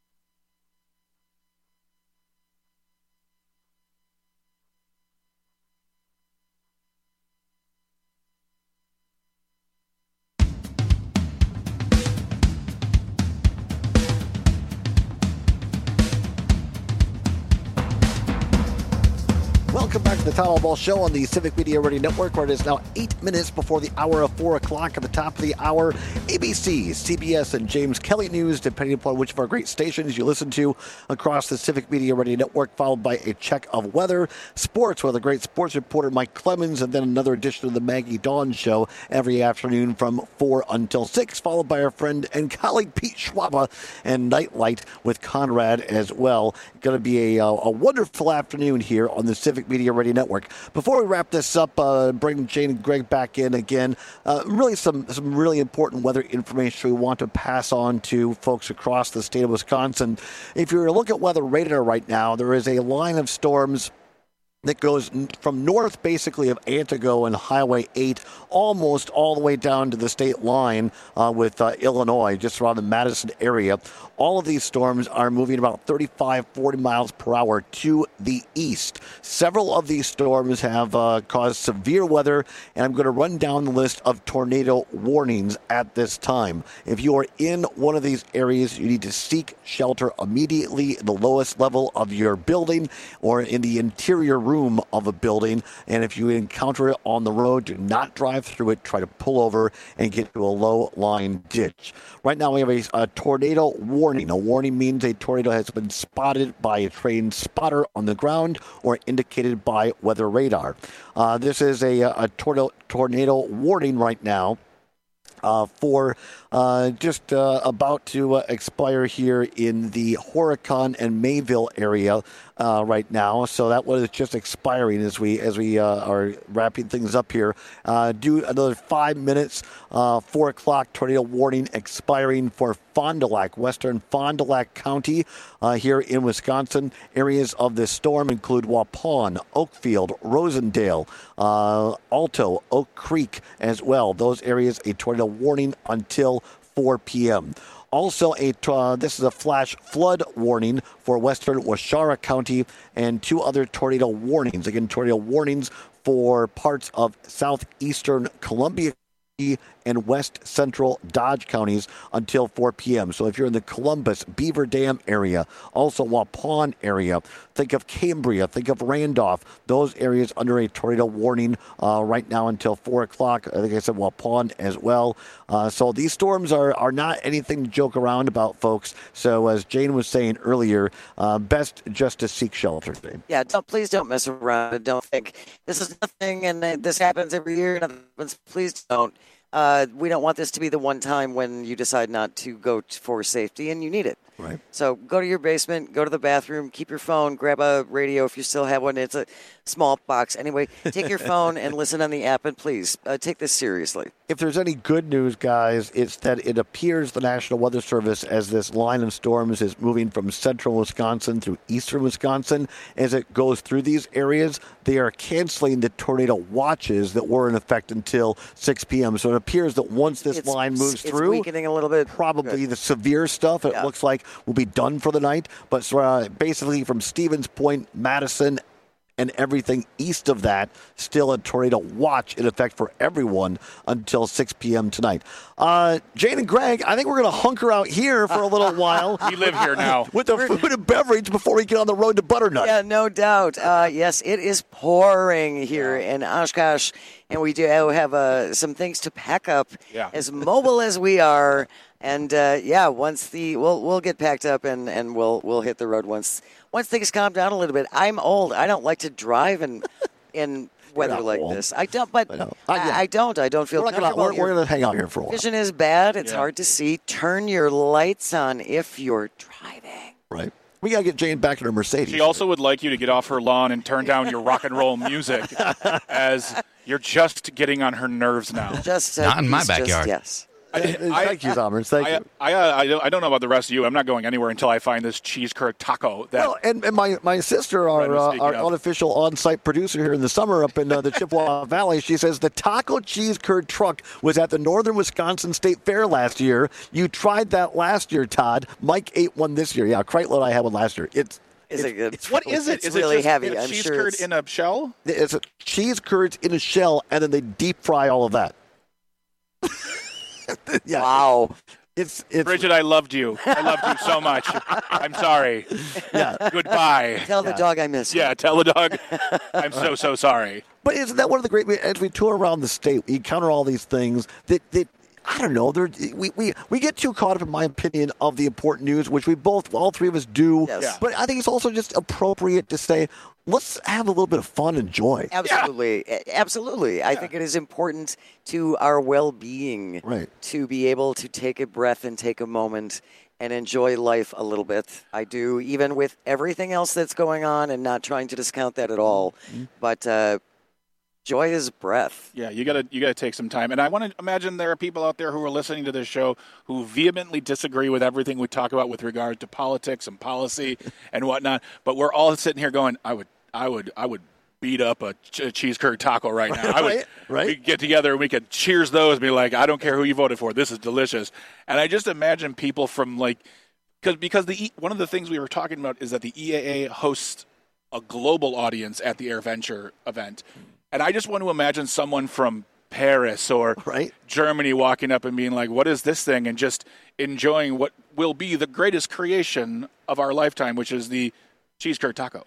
Welcome back to the Town Hall Ball Show on the Civic Media Radio Network, where it is now eight minutes before the hour of four o'clock. At the top of the hour, A B C, C B S, and James Kelly News, depending upon which of our great stations you listen to across the Civic Media Radio Network, followed by a check of weather, sports with a great sports reporter, Mike Clemens, and then another edition of the Maggie Dawn Show every afternoon from four until six, followed by our friend and colleague Pete Schwaba and Nightlight with Conrad as well. Going to be a, a wonderful afternoon here on the Civic Media Radio Network. Before we wrap this up, uh, bring Jane and Greg back in again. Uh, really some, some really important weather information we want to pass on to folks across the state of Wisconsin. If you look at weather radar right now, there is a line of storms that goes from north, basically, of Antigo and Highway eight, almost all the way down to the state line uh, with uh, Illinois, just around the Madison area. All of these storms are moving about thirty-five, forty miles per hour to the east. Several of these storms have uh, caused severe weather, and I'm going to run down the list of tornado warnings at this time. If you are in one of these areas, you need to seek shelter immediately at the lowest level of your building or in the interior room room of a building. And if you encounter it on the road, do not drive through it. Try to pull over and get to a low-lying ditch. Right now we have a, a tornado warning. A warning means a tornado has been spotted by a trained spotter on the ground or indicated by weather radar. Uh, this is a, a tornado, tornado warning right now. Uh, for uh, just uh, about to uh, expire here in the Horicon and Mayville area uh, right now. So that was just expiring as we as we uh, are wrapping things up here. Uh, do another five minutes. Uh, Four o'clock tornado warning expiring for Fond du Lac, western Fond du Lac County uh, here in Wisconsin. Areas of this storm include Waupun, Oakfield, Rosendale, uh, Alto, Oak Creek as well. Those areas a tornado warning until four p.m. Also, a uh, this is a flash flood warning for western Waushara County and two other tornado warnings. Again, tornado warnings for parts of southeastern Columbia and west central Dodge counties until four p.m. So if you're in the Columbus, Beaver Dam area, also Waupun area, think of Cambria, think of Randolph, those areas under a tornado warning uh, right now until four o'clock. I think I said Waupun as well. Uh, so these storms are, are not anything to joke around about, folks. So as Jane was saying earlier, uh, best just to seek shelter. Yeah, don't, please don't mess around and don't think this is nothing and uh, this happens every year. Nothing happens. Please don't. Uh, we don't want this to be the one time when you decide not to go t- for safety and you need it. Right. So go to your basement, go to the bathroom, keep your phone, grab a radio if you still have one. It's a small box. Anyway, take your phone and listen on the app, and please uh, take this seriously. If there's any good news, guys, it's that it appears the National Weather Service, as this line of storms is moving from central Wisconsin through eastern Wisconsin, as it goes through these areas, they are canceling the tornado watches that were in effect until six p.m. So it appears that once this It's- line moves it's through, weakening a little bit. probably Good. the severe stuff, it Yeah. looks like, will be done for the night. But so, uh, basically from Stevens Point, Madison, and everything east of that, still a tornado watch in effect for everyone until six p.m. tonight. Uh, Jane and Greg, I think we're going to hunker out here for a little while. We live here now. With the food and beverage before we get on the road to Butternut. Yeah, no doubt. Uh, yes, it is pouring here in Oshkosh, and we do have uh, some things to pack up. Yeah. As mobile as we are, and uh, yeah, once the we'll we'll get packed up and, and we'll we'll hit the road once once things calm down a little bit. I'm old. I don't like to drive in in weather not like old. this. I don't, but I know. I, Uh, yeah. I don't. I don't feel We're, not gonna, comfortable. we're, we're going to hang out here for a while. Vision is bad. It's Yeah. hard to see. Turn your lights on if you're driving. Right. We got to get Jane back in her Mercedes. She also would like you to get off her lawn and turn down your rock and roll music, as you're just getting on her nerves now. Just uh, Not in my he's just- backyard. yes. I, Thank you, Zomers. Thank I, you. I, uh, I, don't, I don't know about the rest of you. I'm not going anywhere until I find this cheese curd taco. That Well, and, and my, my sister, Right, our, uh, speaking our of. unofficial on-site producer here in the summer up in uh, the Chippewa Valley, she says the taco cheese curd truck was at the Northern Wisconsin State Fair last year. You tried that last year, Todd. Mike ate one this year. Yeah, Kreitler and I had one last year. It's Is it good? what is it? It's Is really it just heavy. a I'm cheese sure curd it's- in a shell? it's a cheese curds in a shell, and then they deep fry all of that. yeah, Wow. it's it's Bridget, I loved you. I loved you so much. I'm sorry. yeah. Goodbye. Tell the dog I miss you. Yeah, tell the dog. I'm so, so sorry. But isn't that one of the great, as we tour around the state, we encounter all these things that, that I don't know, they're, we, we, we get too caught up, in my opinion, of the important news, which we both, all three of us do. Yes. Yeah. But I think it's also just appropriate to say, let's have a little bit of fun and joy. Absolutely. A- Absolutely. I think it is important to our well-being Right. to be able to take a breath and take a moment and enjoy life a little bit. I do, even with everything else that's going on, and not trying to discount that at all. Mm-hmm. But uh, joy is breath. Yeah, you gotta you gotta take some time. And I want to imagine there are people out there who are listening to this show who vehemently disagree with everything we talk about with regard to politics and policy and whatnot. But we're all sitting here going, I would, I would, I would beat up a, ch- a cheese curd taco right now. I would, Right, right. We could get together and we could cheers those and be like, I don't care who you voted for. This is delicious. And I just imagine people from like, because because the e, one of the things we were talking about is that the E A A hosts a global audience at the AirVenture event. And I just want to imagine someone from Paris or Right. Germany walking up and being like, what is this thing? And just enjoying what will be the greatest creation of our lifetime, which is the cheese curd taco.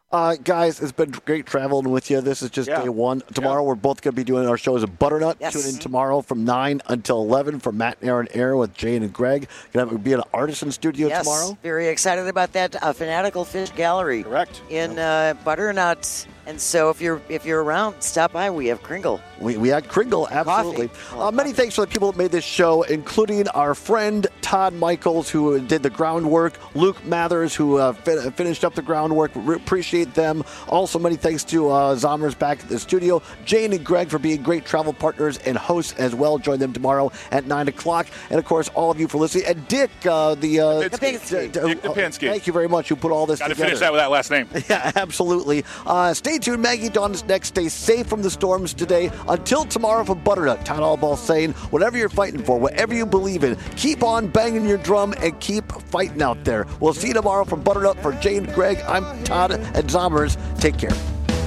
Uh, guys, it's been great traveling with you. This is just Yeah. day one. Tomorrow, Yeah. we're both going to be doing our shows at Butternut. Yes. Tune in tomorrow from nine until eleven for Matt and Aaron Air with Jane and Greg. Going to be in an Artisan Studio Yes, tomorrow. very excited about that. A Fanatical Fish Gallery. Correct. In uh, Butternut. And so if you're if you're around, stop by. We have Kringle. We, we had Kringle, absolutely. Uh, many thanks for the people that made this show, including our friend Todd Michaels, who did the groundwork, Luke Mathers, who uh, fin- finished up the groundwork. Re- appreciate them. Also, many thanks to uh, Zommers back at the studio, Jane and Greg for being great travel partners and hosts as well. Join them tomorrow at nine o'clock. And, of course, all of you for listening. And Dick, uh, the... Uh, Dick Dupinski. Thank you very much, who put all this Got to together. finish that with that last name. Yeah, absolutely. Uh, stay tuned. Maggie Dawn is next. Stay safe from the storms today. Until tomorrow from Butternut, Todd Allball saying, whatever you're fighting for, whatever you believe in, keep on banging your drum and keep fighting out there. We'll see you tomorrow from Butternut. For Jane and Greg, I'm Todd and Zommers. Take care.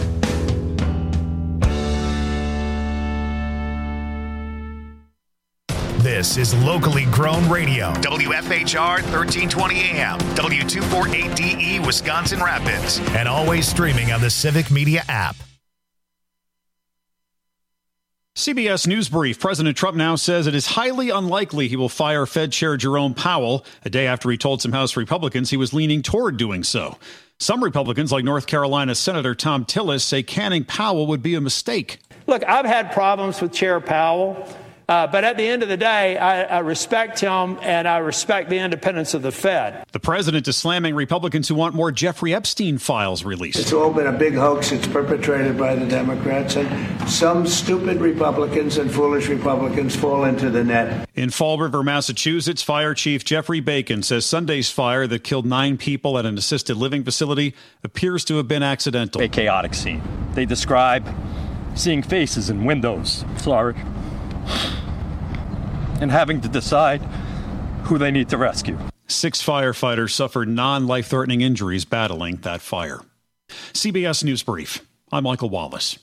This is locally grown radio. W F H R thirteen twenty A M, W two forty-eight D E, Wisconsin Rapids, and always streaming on the Civic Media app. C B S News Brief. President Trump now says it is highly unlikely he will fire Fed Chair Jerome Powell, a day after he told some House Republicans he was leaning toward doing so. Some Republicans, like North Carolina Senator Tom Tillis, say canning Powell would be a mistake. Look, I've had problems with Chair Powell. Uh, but at the end of the day, I, I respect him and I respect the independence of the Fed. The president is slamming Republicans who want more Jeffrey Epstein files released. It's all been a big hoax. It's perpetrated by the Democrats, and some stupid Republicans and foolish Republicans fall into the net. In Fall River, Massachusetts, Fire Chief Jeffrey Bacon says Sunday's fire that killed nine people at an assisted living facility appears to have been accidental. A chaotic scene. They describe seeing faces in windows. Sorry. And having to decide who they need to rescue. Six firefighters suffered non-life-threatening injuries battling that fire. C B S News Brief. I'm Michael Wallace.